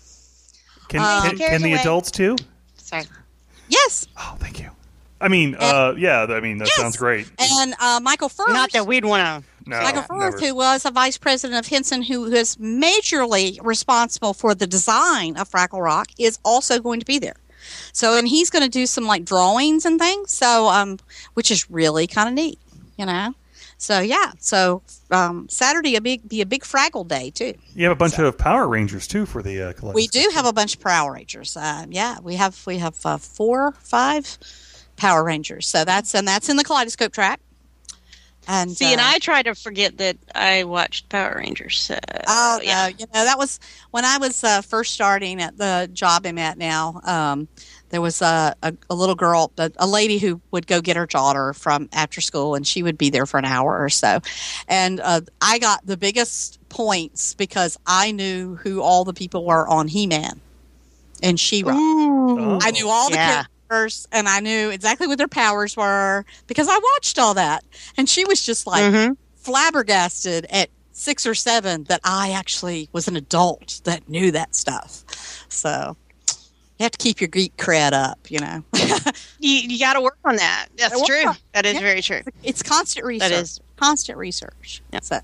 Can um, can, can the adults too? Sorry. Yes. Oh, thank you. I mean, and, uh, yeah. I mean, that yes. sounds great. And uh, Michael Firth. Not that we'd want to. No, Michael Firth, never. who was a vice president of Henson, who is majorly responsible for the design of Fraggle Rock, is also going to be there. So, and he's going to do some like drawings and things. So, um, which is really kind of neat, you know. So, yeah. So, um, Saturday a big be a big Fraggle day too. You have a bunch so. of Power Rangers too for the uh, collection. We do have a bunch of Power Rangers. Uh, yeah, we have we have uh, four, five Power Rangers. So that's and that's in the Kaleidoscope track. And see, uh, and I try to forget that I watched Power Rangers. So, oh yeah. no, you know that was when I was uh, first starting at the job I'm at now. Um, there was a, a, a little girl, a, a lady who would go get her daughter from after school, and she would be there for an hour or so. And uh, I got the biggest points because I knew who all the people were on He-Man and She-Ra. Oh. I knew all the Yeah. characters. And I knew exactly what their powers were because I watched all that. And she was just like Mm-hmm. flabbergasted at six or seven that I actually was an adult that knew that stuff. So you have to keep your geek cred up, you know. You, you got to work on that. That's Work true. on- That is yeah. very true. It's constant research. That is. Constant research. Yeah. So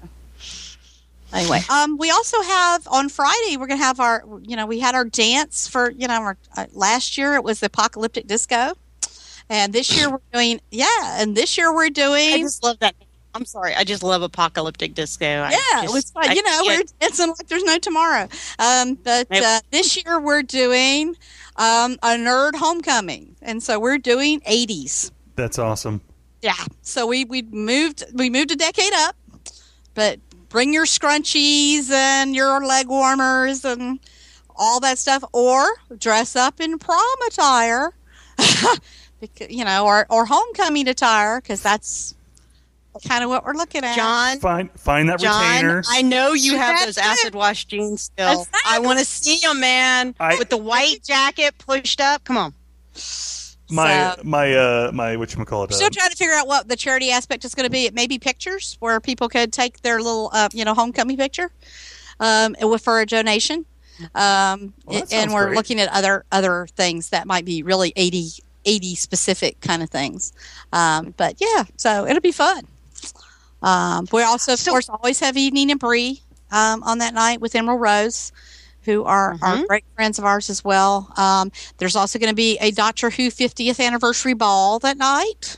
anyway, um, we also have on Friday, we're going to have our, you know, we had our dance for, you know, our, uh, last year it was the Apocalyptic Disco. And this year we're doing, yeah, and this year we're I doing, just love that. I'm sorry. I just love Apocalyptic Disco. I yeah, just, it was fun. I You know, we're can't- dancing like there's no tomorrow. Um, but Nope. uh, this year we're doing um, a nerd homecoming. And so we're doing eighties. That's awesome. Yeah. So we, we moved we moved a decade up, but bring your scrunchies and your leg warmers and all that stuff, or dress up in prom attire, because, you know, or, or homecoming attire, because that's kind of what we're looking at. John, Find find that John, retainer. I know you have That's those acid wash jeans still. Exactly. I want to see them, man, I- with the white jacket pushed up. Come on. my So- my uh my whatchamacallit, We're still uh, trying to figure out what the charity aspect is going to be. It may be pictures where people could take their little, uh, you know, homecoming picture um, with for a donation. Um, Well, that and sounds we're great. looking at other other things that might be really eighty, eighty specific kind of things. Um, but yeah, so it'll be fun. Um, we also, of So- course, always have Evening and Bree um, on that night with Emerald Rose, who are, are Mhm. great friends of ours as well. Um, there's also going to be a Doctor Who fiftieth anniversary ball that night.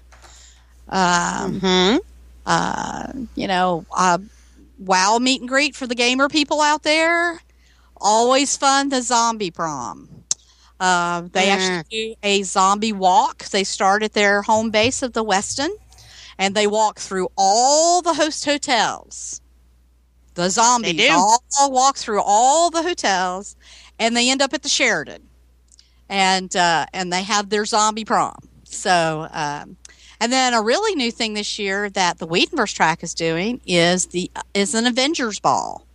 Um, Hmm. uh, you know, uh, wow meet and greet for the gamer people out there. Always fun, the zombie prom. Uh, they Mm. actually do a zombie walk. They start at their home base of the Westin, and they walk through all the host hotels. The zombies do. all, all walk through all the hotels, and they end up at the Sheraton, and uh, and they have their zombie prom. So, um, and then a really new thing this year that the Whedonverse track is doing is the is an Avengers ball.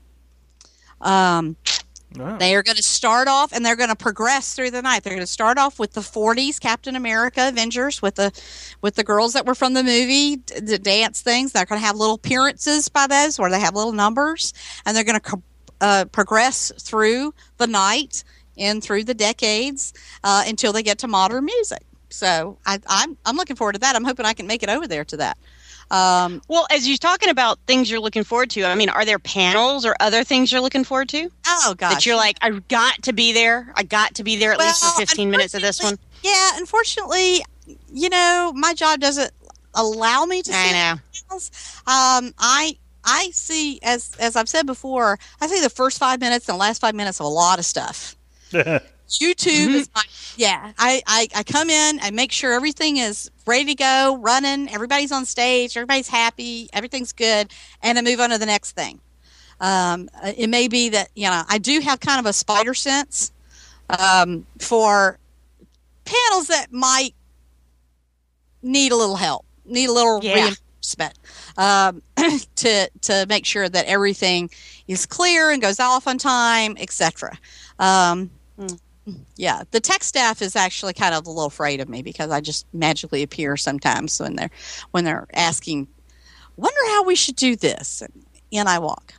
Um, oh. they are going to start off, and they're going to progress through the night. They're going to start off with the forties Captain America Avengers with the with the girls that were from the movie, d- the dance things. They're going to have little appearances by those, where they have little numbers, and they're going to co- uh, progress through the night and through the decades uh, until they get to modern music. So I, I'm I'm looking forward to that. I'm hoping I can make it over there to that. Um, Well, as you're talking about things you're looking forward to, I mean, are there panels or other things you're looking forward to oh gosh, that you're like, I've got to be there. I got to be there at least Well, for fifteen minutes of this one. yeah. Unfortunately, you know, my job doesn't allow me to. I see know. panels. Um, I I see as as I've said before, I see the first five minutes and the last five minutes of a lot of stuff. YouTube is my yeah. I, I I come in, I make sure everything is ready to go, running. Everybody's on stage, everybody's happy, everything's good, and I move on to the next thing. Um, it may be that you know I do have kind of a spider sense um, for panels that might need a little help, need a little Yeah. reinforcement, um, to to make sure that everything is clear and goes off on time, et cetera. Um, Mm. Yeah, the tech staff is actually kind of a little afraid of me because I just magically appear sometimes when they're when they're asking, "Wonder how we should do this," and in I walk.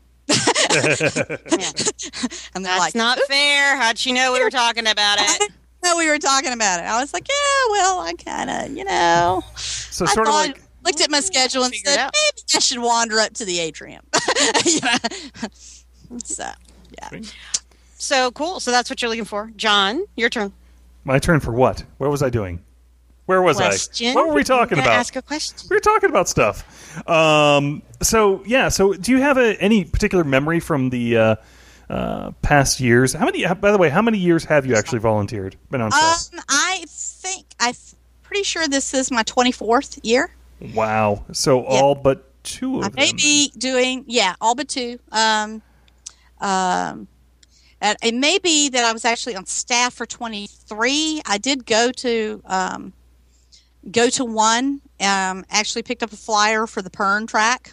Yeah. And they're That's like, not fair. How'd she know we were talking about I it? didn't know we were talking about it. I was like, yeah, well, I kind of, you know. So I sort of thought- like looked at my schedule and Figure it said, out. maybe I should wander up to the atrium. You know? So, yeah. So cool. So that's what you're looking for. John, your turn. my turn for what? What was I doing? Where was Question. I? What were we talking Gotta about? Ask a question. We were talking about stuff. Um, so yeah. So do you have a, any particular memory from the uh, uh, past years? How many? By the way, how many years have you actually volunteered? Been on set? Um, I think, I'm pretty sure this is my twenty-fourth year. Wow. So all but two of I them. may be doing, yeah, all but two. Um, um, and it may be that I was actually on staff for twenty-three. I did go to um, go to one. Um, actually picked up a flyer for the Pern track,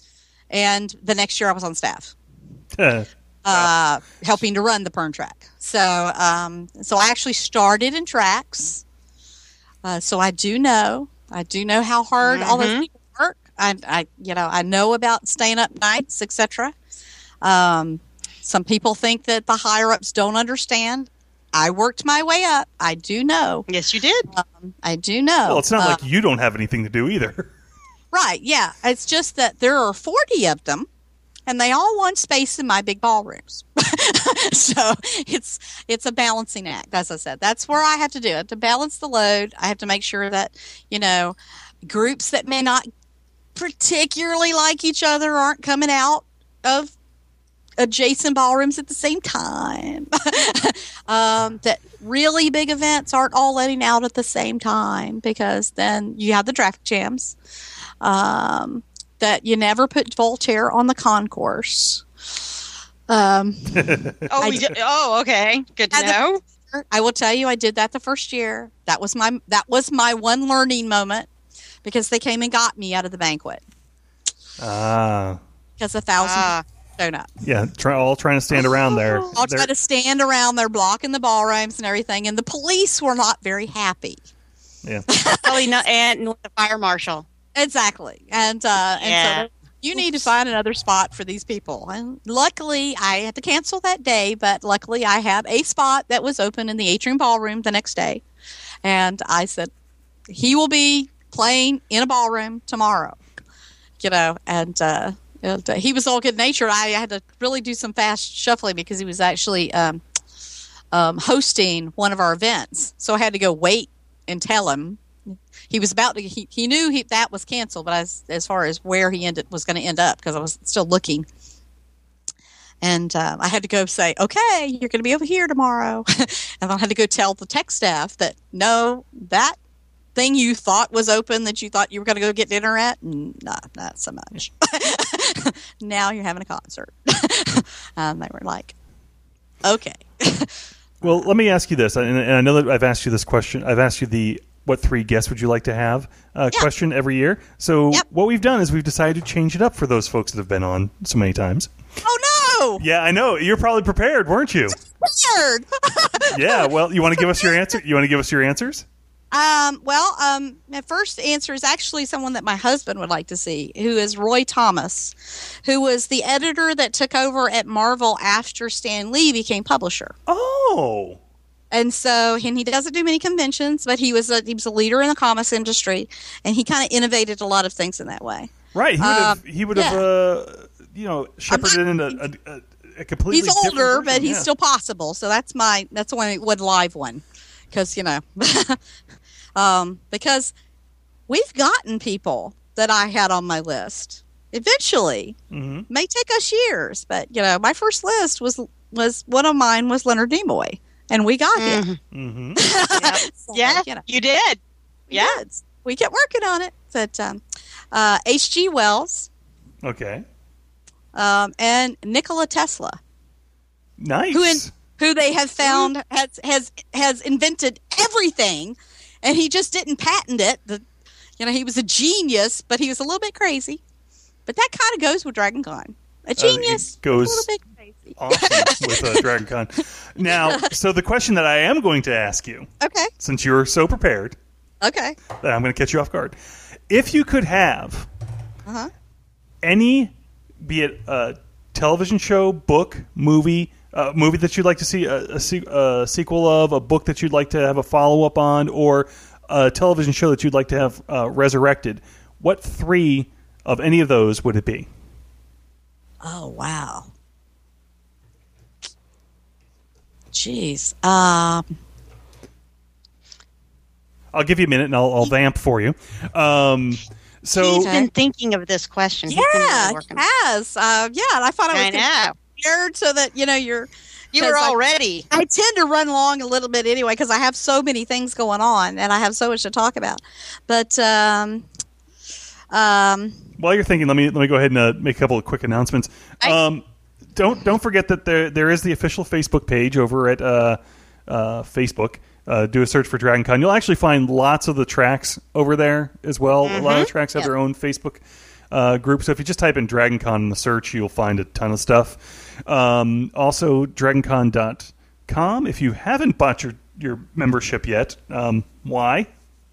and the next year I was on staff, then. uh, helping to run the Pern track. So, um, so I actually started in tracks. Uh, so I do know, I do know how hard all those Mhm. people work. I, I, you know, I know about staying up nights, et cetera. Um, some people think that the higher ups don't understand. I worked my way up. I do know. Yes, you did. Um, I do know. Well, it's not Uh, like you don't have anything to do either. Right, yeah. It's just that there are forty of them, and they all want space in my big ballrooms. So it's it's a balancing act, as I said. That's where I have to do it. To balance the load, I have to make sure that, you know, groups that may not particularly like each other aren't coming out of adjacent ballrooms at the same time. um, that really big events aren't all letting out at the same time, because then you have the traffic jams. Um, that you never put Voltaire on the concourse. Um, Oh, I we did. Oh, okay. Good to I did- know. I will tell you, I did that the first year. That was my that was my one learning moment, because they came and got me out of the banquet Ah, because a thousand Ah. people showed up. yeah. Try, all trying to stand around there. All They're- try to stand around there blocking the ballrooms and everything, and the police were not very happy. yeah. Probably not. And the fire marshal. Exactly, and uh, and Yeah. so you need to find another spot for these people. And luckily, I had to cancel that day, but luckily, I had a spot that was open in the atrium ballroom the next day, and I said he will be playing in a ballroom tomorrow. You know, and uh, and, uh, he was all good natured. I had to really do some fast shuffling because he was actually um, um, hosting one of our events, so I had to go wait and tell him. He was about to. He, he knew he, that was canceled, but as as far as where he ended was going to end up, because I was still looking, and um, I had to go say, "Okay, you're going to be over here tomorrow," and I had to go tell the tech staff that no, that thing you thought was open, that you thought you were going to go get dinner at, mm, nah, not so much. Now you're having a concert. And they were like, "Okay." Well, let me ask you this, and, and I know that I've asked you this question. I've asked you the what three guests would you like to have uh, Yeah. question every year. So Yep. what we've done is we've decided to change it up for those folks that have been on so many times. Oh Yeah, I know. You're probably prepared, weren't you? no! Weird. Yeah. Well, you want to give us your answer? You want to give us your answers? Um, well, um, my first answer is actually someone that my husband would like to see, who is Roy Thomas, who was the editor that took over at Marvel after Stan Lee became publisher. Oh. And so, and he doesn't do many conventions, but he was a, he was a leader in the comics industry, and he kind of innovated a lot of things in that way. Right. He would have. Um, he would have. yeah. Uh, you know, shepherded in a, a, a, a completely. He's different older, version, but he's yeah. still possible. So that's my that's the one one live one, because you know, um, because we've gotten people that I had on my list. Eventually, Mhm. may take us years, but you know, my first list was was one of mine was Leonard Nimoy, and we got him. Mhm. So, Yeah, you know, you did. we Yeah. did. We kept working on it. But um, uh, H G Wells Okay. um, and Nikola Tesla. Nice. Who in who they have found has has has invented everything, and he just didn't patent it. The, you know, he was a genius, but he was a little bit crazy. But that kind of goes with Dragon Con. A genius, uh, goes a little bit crazy. Awesome with uh, Dragon Con. Now, so the question that I am going to ask you, okay, since you're so prepared, okay, that I'm going to catch you off guard. If you could have uh-huh. any, be it a television show, book, movie, uh, movie that you'd like to see a, a, se- a sequel of, a book that you'd like to have a follow-up on, or a television show that you'd like to have uh, resurrected, what three of any of those would it be? Oh, wow. Jeez. Um, I'll give you a minute and I'll, I'll vamp for you. Um, so He's been thinking of this question. He's been yeah, really working. it has. Uh, yeah, and I thought I was I gonna know. be prepared so that, you know, you're... You were all I, ready. I tend to run along a little bit anyway because I have so many things going on and I have so much to talk about. But... Um, um, while you're thinking, let me let me go ahead and uh, make a couple of quick announcements. I, um, don't don't forget that there there is the official Facebook page over at uh, uh, Facebook. Uh, do a search for Dragon Con. You'll actually find lots of the tracks over there as well. Mm-hmm. A lot of the tracks have Yep. their own Facebook uh, group. So if you just type in Dragon Con in the search, you'll find a ton of stuff. Um, also, dragon con dot com. If you haven't bought your, your membership yet, um, why?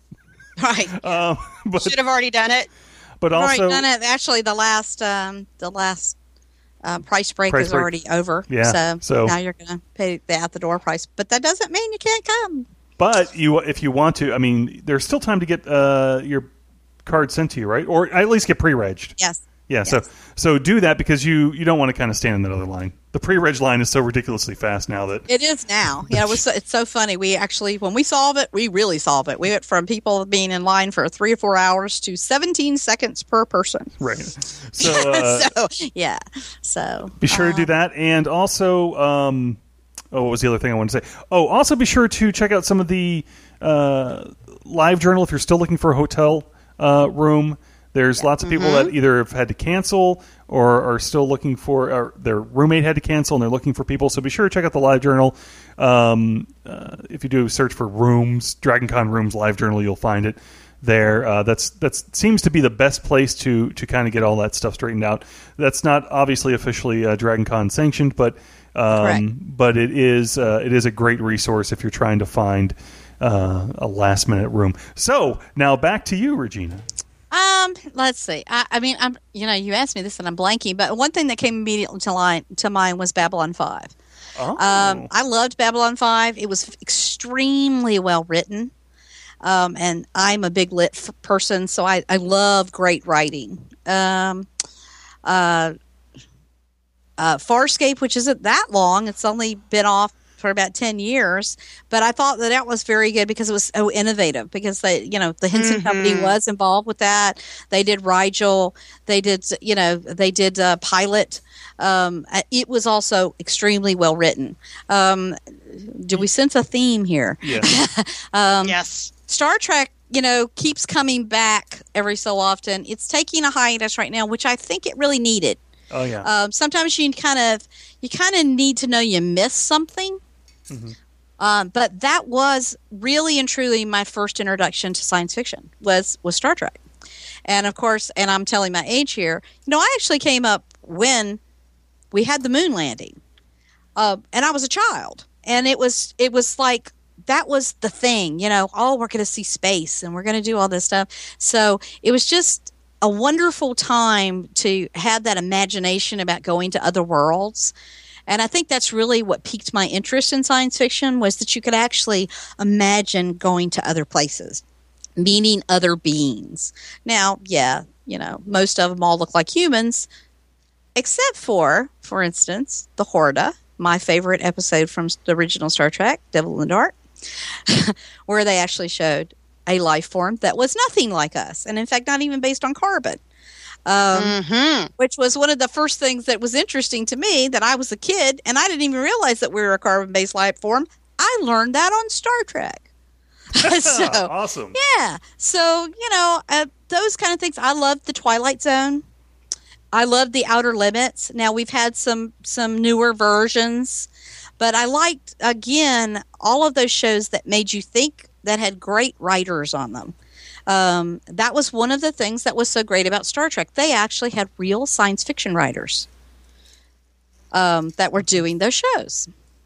right. Um, but should have already done it. but I've also, already done it. Actually, the last um, the last uh, price break Price is break. already over. Yeah, So, so- now you're going to pay the at the door price, but that doesn't mean you can't come. But you, if you want to, I mean, there's still time to get uh, your card sent to you, right? Or at least get pre-regged. Yes. Yeah, Yes. so so do that because you, you don't want to kind of stand in that other line. The pre-reg line is so ridiculously fast now that It is now. Yeah, it was so, it's so funny. We actually, when we solve it, we really solve it. We went from people being in line for three or four hours to seventeen seconds per person. right. So, uh, so yeah. So be sure to do um, that, and also, um, oh, what was the other thing I wanted to say? Oh, also be sure to check out some of the uh, live journal if you're still looking for a hotel uh, room. There's lots of people Mm-hmm. that either have had to cancel or are still looking for, or their roommate had to cancel and they're looking for people. So be sure to check out the live journal. Um, uh, if you do search for rooms, Dragon Con Rooms Live Journal, you'll find it there. Uh, that's that's seems to be the best place to to kind of get all that stuff straightened out. That's not obviously officially uh, Dragon Con sanctioned, but um, Correct. but it is uh, it is a great resource if you're trying to find uh, a last minute room. So now back to you, Regina. Um, let's see. I, I mean, I'm you know, you asked me this and I'm blanking, but one thing that came immediately to line to mind was Babylon five. Oh. Um, I loved Babylon five. It was extremely well written. Um, and I'm a big lit f- person, so I, I love great writing. Um, uh, uh, Farscape, which isn't that long, it's only been off for about ten years, but I thought that that was very good because it was so innovative, because they, you know, the Henson Mm-hmm. Company was involved with that. They did Rigel. They did, you know, they did uh, Pilot. Um, it was also extremely well written. Um, do we sense a theme here? Yes. um, Yes. Star Trek, you know, keeps coming back every so often. It's taking a hiatus right now, which I think it really needed. Oh yeah. Um, sometimes you kind of you kind of need to know you missed something. Mm-hmm. Um, but that was really and truly my first introduction to science fiction was was Star Trek. And of course, and I'm telling my age here, you know, I actually came up when we had the moon landing, uh, and I was a child, and it was it was like that was the thing, you know. Oh, we're going to see space, and we're going to do all this stuff. So it was just a wonderful time to have that imagination about going to other worlds. And I think that's really what piqued my interest in science fiction, was that you could actually imagine going to other places, meeting other beings. Now, yeah, you know, most of them all look like humans, except for, for instance, the Horda, my favorite episode from the original Star Trek, Devil in the Dark, where they actually showed a life form that was nothing like us, and in fact, not even based on carbon. Um, Mm-hmm. which was one of the first things that was interesting to me, that I was a kid and I didn't even realize that we were a carbon-based life form. I learned that on Star Trek. so, awesome. yeah. So, you know, uh, those kind of things. I loved the Twilight Zone. I loved the Outer Limits. Now, we've had some, some newer versions, But I liked, again, all of those shows that made you think, that had great writers on them. Um, that was one of the things that was so great about Star Trek. They actually had real science fiction writers um, that were doing those shows.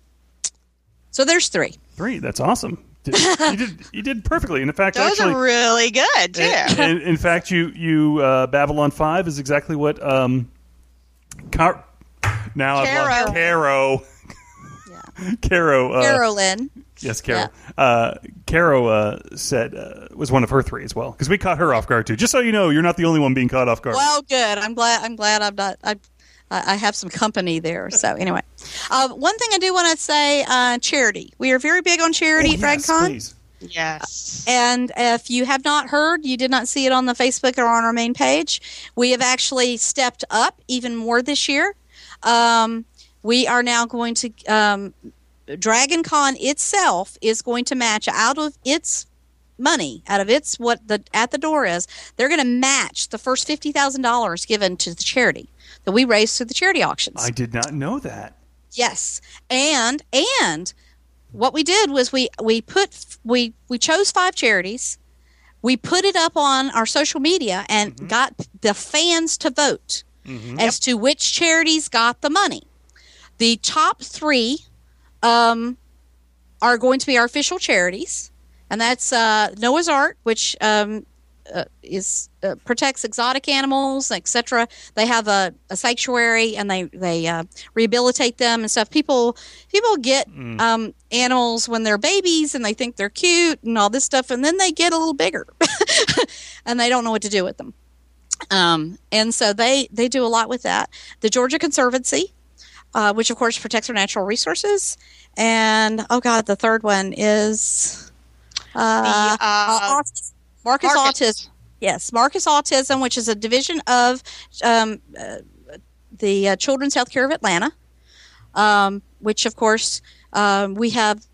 So there's three. Three. That's awesome. Did, you did you did perfectly. And in fact, Those actually, are really good too. In, in, in fact, you you uh, Babylon five is exactly what um, Car- now I've Caro. lost Caro. Yeah. Caro. Uh, Carolyn. Yes, Caro. Yeah. Uh, Caro uh, said uh, was one of her three as well, because we caught her off guard too. Just so you know, you're not the only one being caught off guard. Well, good. I'm glad. I'm glad I'm not. I, I have some company there. So anyway, uh, one thing I do want to say: uh, charity. We are very big on charity oh, at yes, DragCon. Please. Yes. And if you have not heard, you did not see it on the Facebook or on our main page, we have actually stepped up even more this year. Um, we are now going to. Um, DragonCon itself is going to match out of its money, out of its what the at the door is. They're going to match the first fifty thousand dollars given to the charity that we raised through the charity auctions. I did not know that. Yes, and and what we did was we we put we we chose five charities. We put it up on our social media and mm-hmm. got the fans to vote mm-hmm. as yep. to which charities got the money. The top three. Um, are going to be our official charities, and that's uh, Noah's Ark, which um, uh, is uh, protects exotic animals, et cetera. They have a, a sanctuary, and they they uh, rehabilitate them and stuff. People people get mm. um, animals when they're babies, and they think they're cute and all this stuff, and then they get a little bigger, and they don't know what to do with them. Um, and so they they do a lot with that. The Georgia Conservancy. Uh, which, of course, protects our natural resources. And, oh, God, the third one is uh, the, uh, Marcus Marcus. Autism. Yes, Marcus Autism, which is a division of um, uh, the uh, Children's Healthcare of Atlanta, um, which, of course, um, we have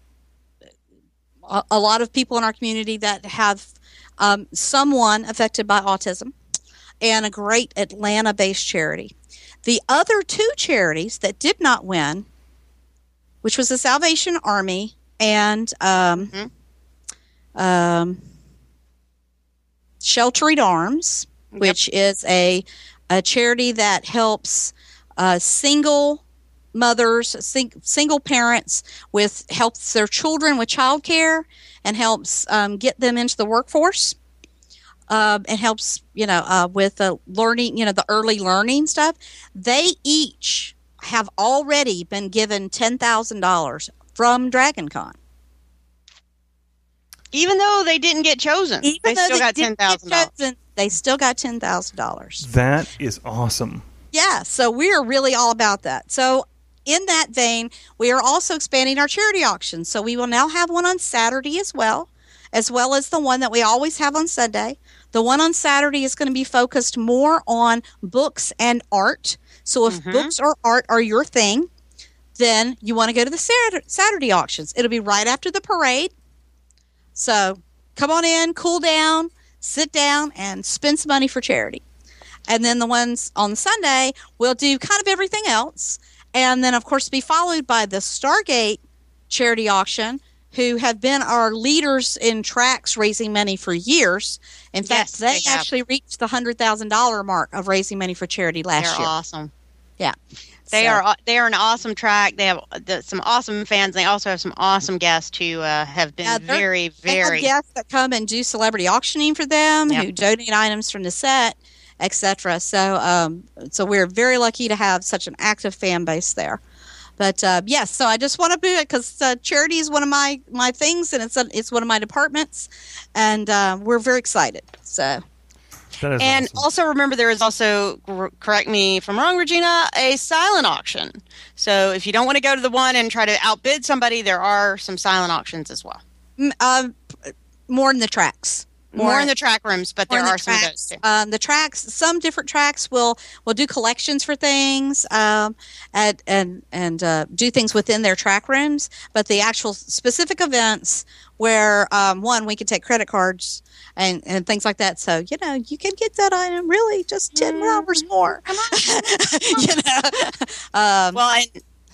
a, a lot of people in our community that have um, someone affected by autism, and a great Atlanta-based charity. The other two charities that did not win, which was the Salvation Army and um, mm-hmm. um, Sheltered Arms, yep. which is a, a charity that helps uh, single mothers, sing, single parents with helps their children with childcare and helps um, get them into the workforce. Uh, and helps, you know, uh, with the learning, you know, the early learning stuff. They each have already been given ten thousand dollars from DragonCon. Even though they didn't get chosen, Even they though still they got ten thousand dollars. They still got ten thousand dollars. That is awesome. Yeah, so we are really all about that. So in that vein, we are also expanding our charity auction. So we will now have one on Saturday as well, as well as the one that we always have on Sunday. The one on Saturday is going to be focused more on books and art. So if mm-hmm. books or art are your thing, then you want to go to the Saturday, Saturday auctions. It'll be right after the parade. So come on in, cool down, sit down, and spend some money for charity. And then the ones on Sunday, we'll do kind of everything else. And then, of course, be followed by the Stargate charity auction, who have been our leaders in tracks raising money for years. In fact, yes, they, they actually reached the one hundred thousand dollars mark of raising money for charity last They're year. awesome. Yeah. They so. are they are an awesome track. They have the, some awesome fans. They also have some awesome guests who uh, have been yeah, very, they very... have guests that come and do celebrity auctioning for them, yep. who donate items from the set, et cetera. So, um, so we're very lucky to have such an active fan base there. But uh, yes, so I just want to do it because uh, charity is one of my, my things, and it's a, it's one of my departments, and uh, we're very excited. So, that is and awesome. Also remember, there is also, correct me if I'm wrong, Regina, a silent auction. So if you don't want to go to the one and try to outbid somebody, there are some silent auctions as well. Uh, more in the tracks. More, more in the track rooms, but there are the some tracks. of those too. Um, the tracks, some different tracks will will do collections for things, um, and and and uh, do things within their track rooms. But the actual specific events where um, one we can take credit cards and, and things like that. So you know you can get that item really just ten dollars more. you know. Um, well, and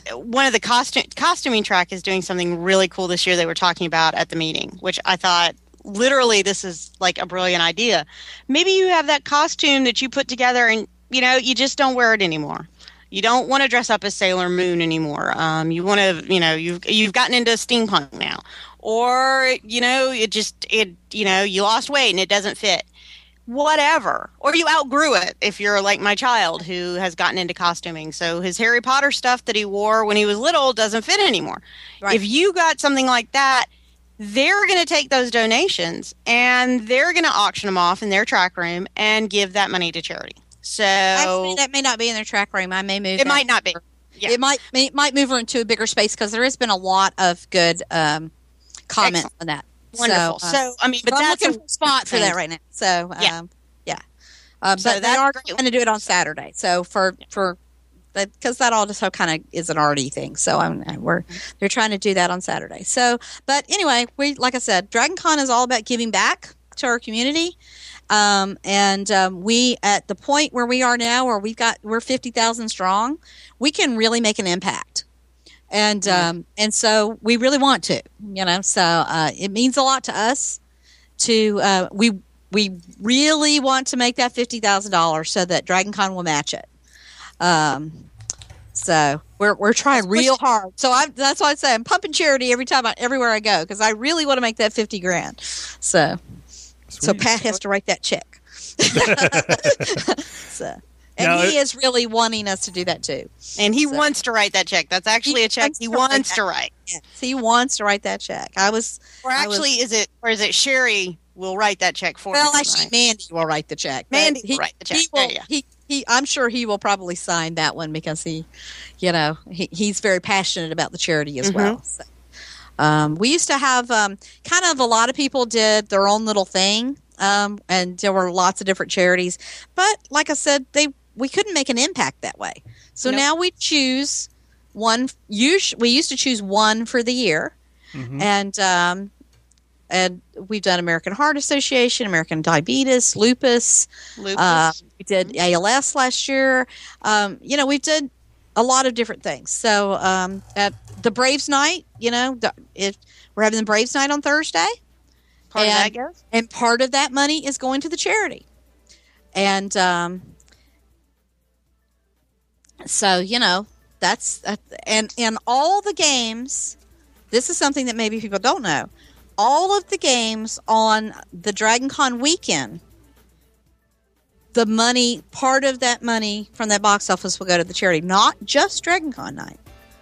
one of the costume costuming track is doing something really cool this year they were talking about at the meeting, which I thought, literally, this is like a brilliant idea. Maybe you have that costume that you put together and, you know, you just don't wear it anymore. You don't want to dress up as Sailor Moon anymore. Um, you want to, you know, you've you've gotten into steampunk now, or you know, it just it, you know, you lost weight and it doesn't fit. Whatever, or you outgrew it. If you're like my child who has gotten into costuming, so his Harry Potter stuff that he wore when he was little doesn't fit anymore. Right. If you got something like that, they're going to take those donations and they're going to auction them off in their track room and give that money to charity. So actually, that may not be in their track room. I may move. It might not be. Yeah. It might it might move her into a bigger space because there has been a lot of good um, comments Excellent. on that. Wonderful. So, uh, so I mean, but I'm that's looking a for a spot for that right now. So yeah, um, yeah. Uh, So but they that's are great. going to do it on Saturday. So for Yeah. for because that all just kind of is an arty thing. So I'm we're they're trying to do that on Saturday. So but anyway, we like I said, DragonCon is all about giving back to our community. Um, and um, we, at the point where we are now, where we've got we're fifty thousand strong, we can really make an impact, and Mm-hmm. um, and so we really want to, you know. So uh, it means a lot to us. To uh, we we really want to make that fifty thousand dollars so that DragonCon will match it. Um, so we're we're trying real hard. So I that's why I say I'm pumping charity every time I, everywhere I go because I really want to make that fifty grand. So. So Sweet. Pat has to write that check. so, and Now, he it- is really wanting us to do that too. and he So- wants to write that check. That's actually He a check wants he to write wants that. to write. Yes, he wants to write that check. I was Or I was- actually, is it or is it Sherry will write that check for well, him? actually, right? Mandy will write the check. but Mandy he, will write the check. He There will. you go. He, he, I'm sure he will probably sign that one because he, you know, he, he's very passionate about the charity as Mhm. well. So, um, we used to have um, kind of a lot of people did their own little thing. Um, and there were lots of different charities, but like I said, they we couldn't make an impact that way. So Nope. now we choose one. Us- we used to choose one for the year, Mhm. and um, and we've done American Heart Association, American Diabetes, Lupus. Lupus. Uh, we did A L S last year. Um, you know, we did a lot of different things. So um, at the Braves night, you know, the, it, we're having the Braves night on Thursday. Part of that and- goes. And part of that money is going to the charity. And um, so, you know, that's, uh, and, and all the games, this is something that maybe people don't know. All of the games on the DragonCon weekend, the money, part of that money from that box office will go to the charity, not just DragonCon night,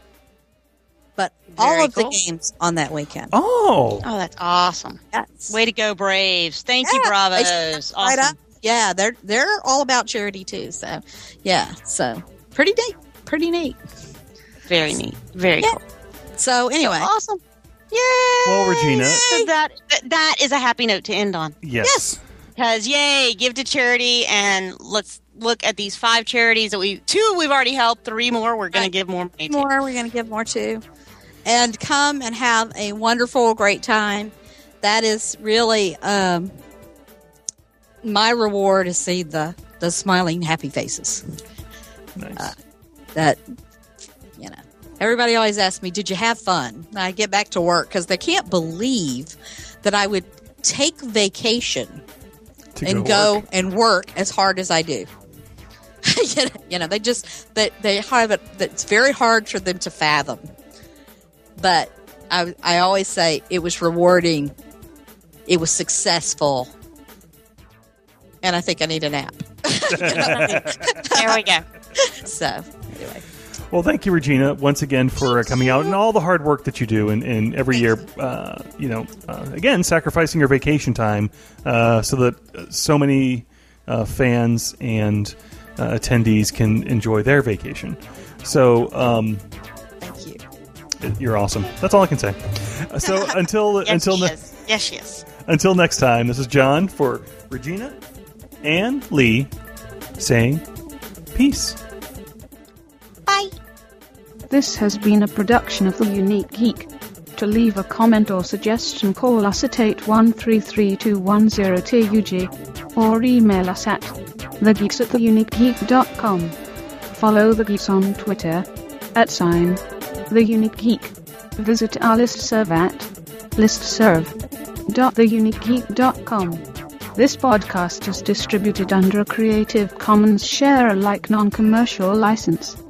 but Very all of cool. the games on that weekend. Oh, Oh, that's awesome. Yes. Way to go, Braves. Thank you, Yeah, Bravos. they- Awesome. right up. Yeah, they're they're all about charity too. So, yeah, so pretty neat, pretty neat. Very neat. Very Yeah. cool. So anyway, Awesome. Yay! well, Regina, So that that is a happy note to end on. yes. Yes. Because yay, give to charity, and let's look at these five charities that we two we've already helped. Three more we're going Right. to give more money to. more we're going to give more to, and come and have a wonderful, great time. That is really um, my reward is see the the smiling, happy faces. Nice. Uh, That you know, everybody always asks me, "Did you have fun?" And I get back to work because they can't believe that I would take vacation To and go, and work as hard as I do. you, know, you know, they just they they have it. It's very hard for them to fathom. But I I always say it was rewarding. It was successful, and I think I need a nap. There we go. So anyway, Well, thank you, Regina, once again for uh, coming out and all the hard work that you do, and, and every year, uh, you know, uh, again, sacrificing your vacation time uh, so that uh, so many uh, fans and uh, attendees can enjoy their vacation. So, um, thank you. you're awesome. That's all I can say. Uh, So until Yes, until ne- yes, yes, yes. until next time, this is John for Regina and Lee saying peace. Bye. This has been a production of The Unique Geek. To leave a comment or suggestion, call us at eight one three three two one zero T U G or email us at thegeeks at theuniquegeek dot com. Follow The Geeks on Twitter at sign The Unique Geek. Visit our listserv at listserv dot the unique geek dot com. This podcast is distributed under a Creative Commons Share-alike non-commercial license.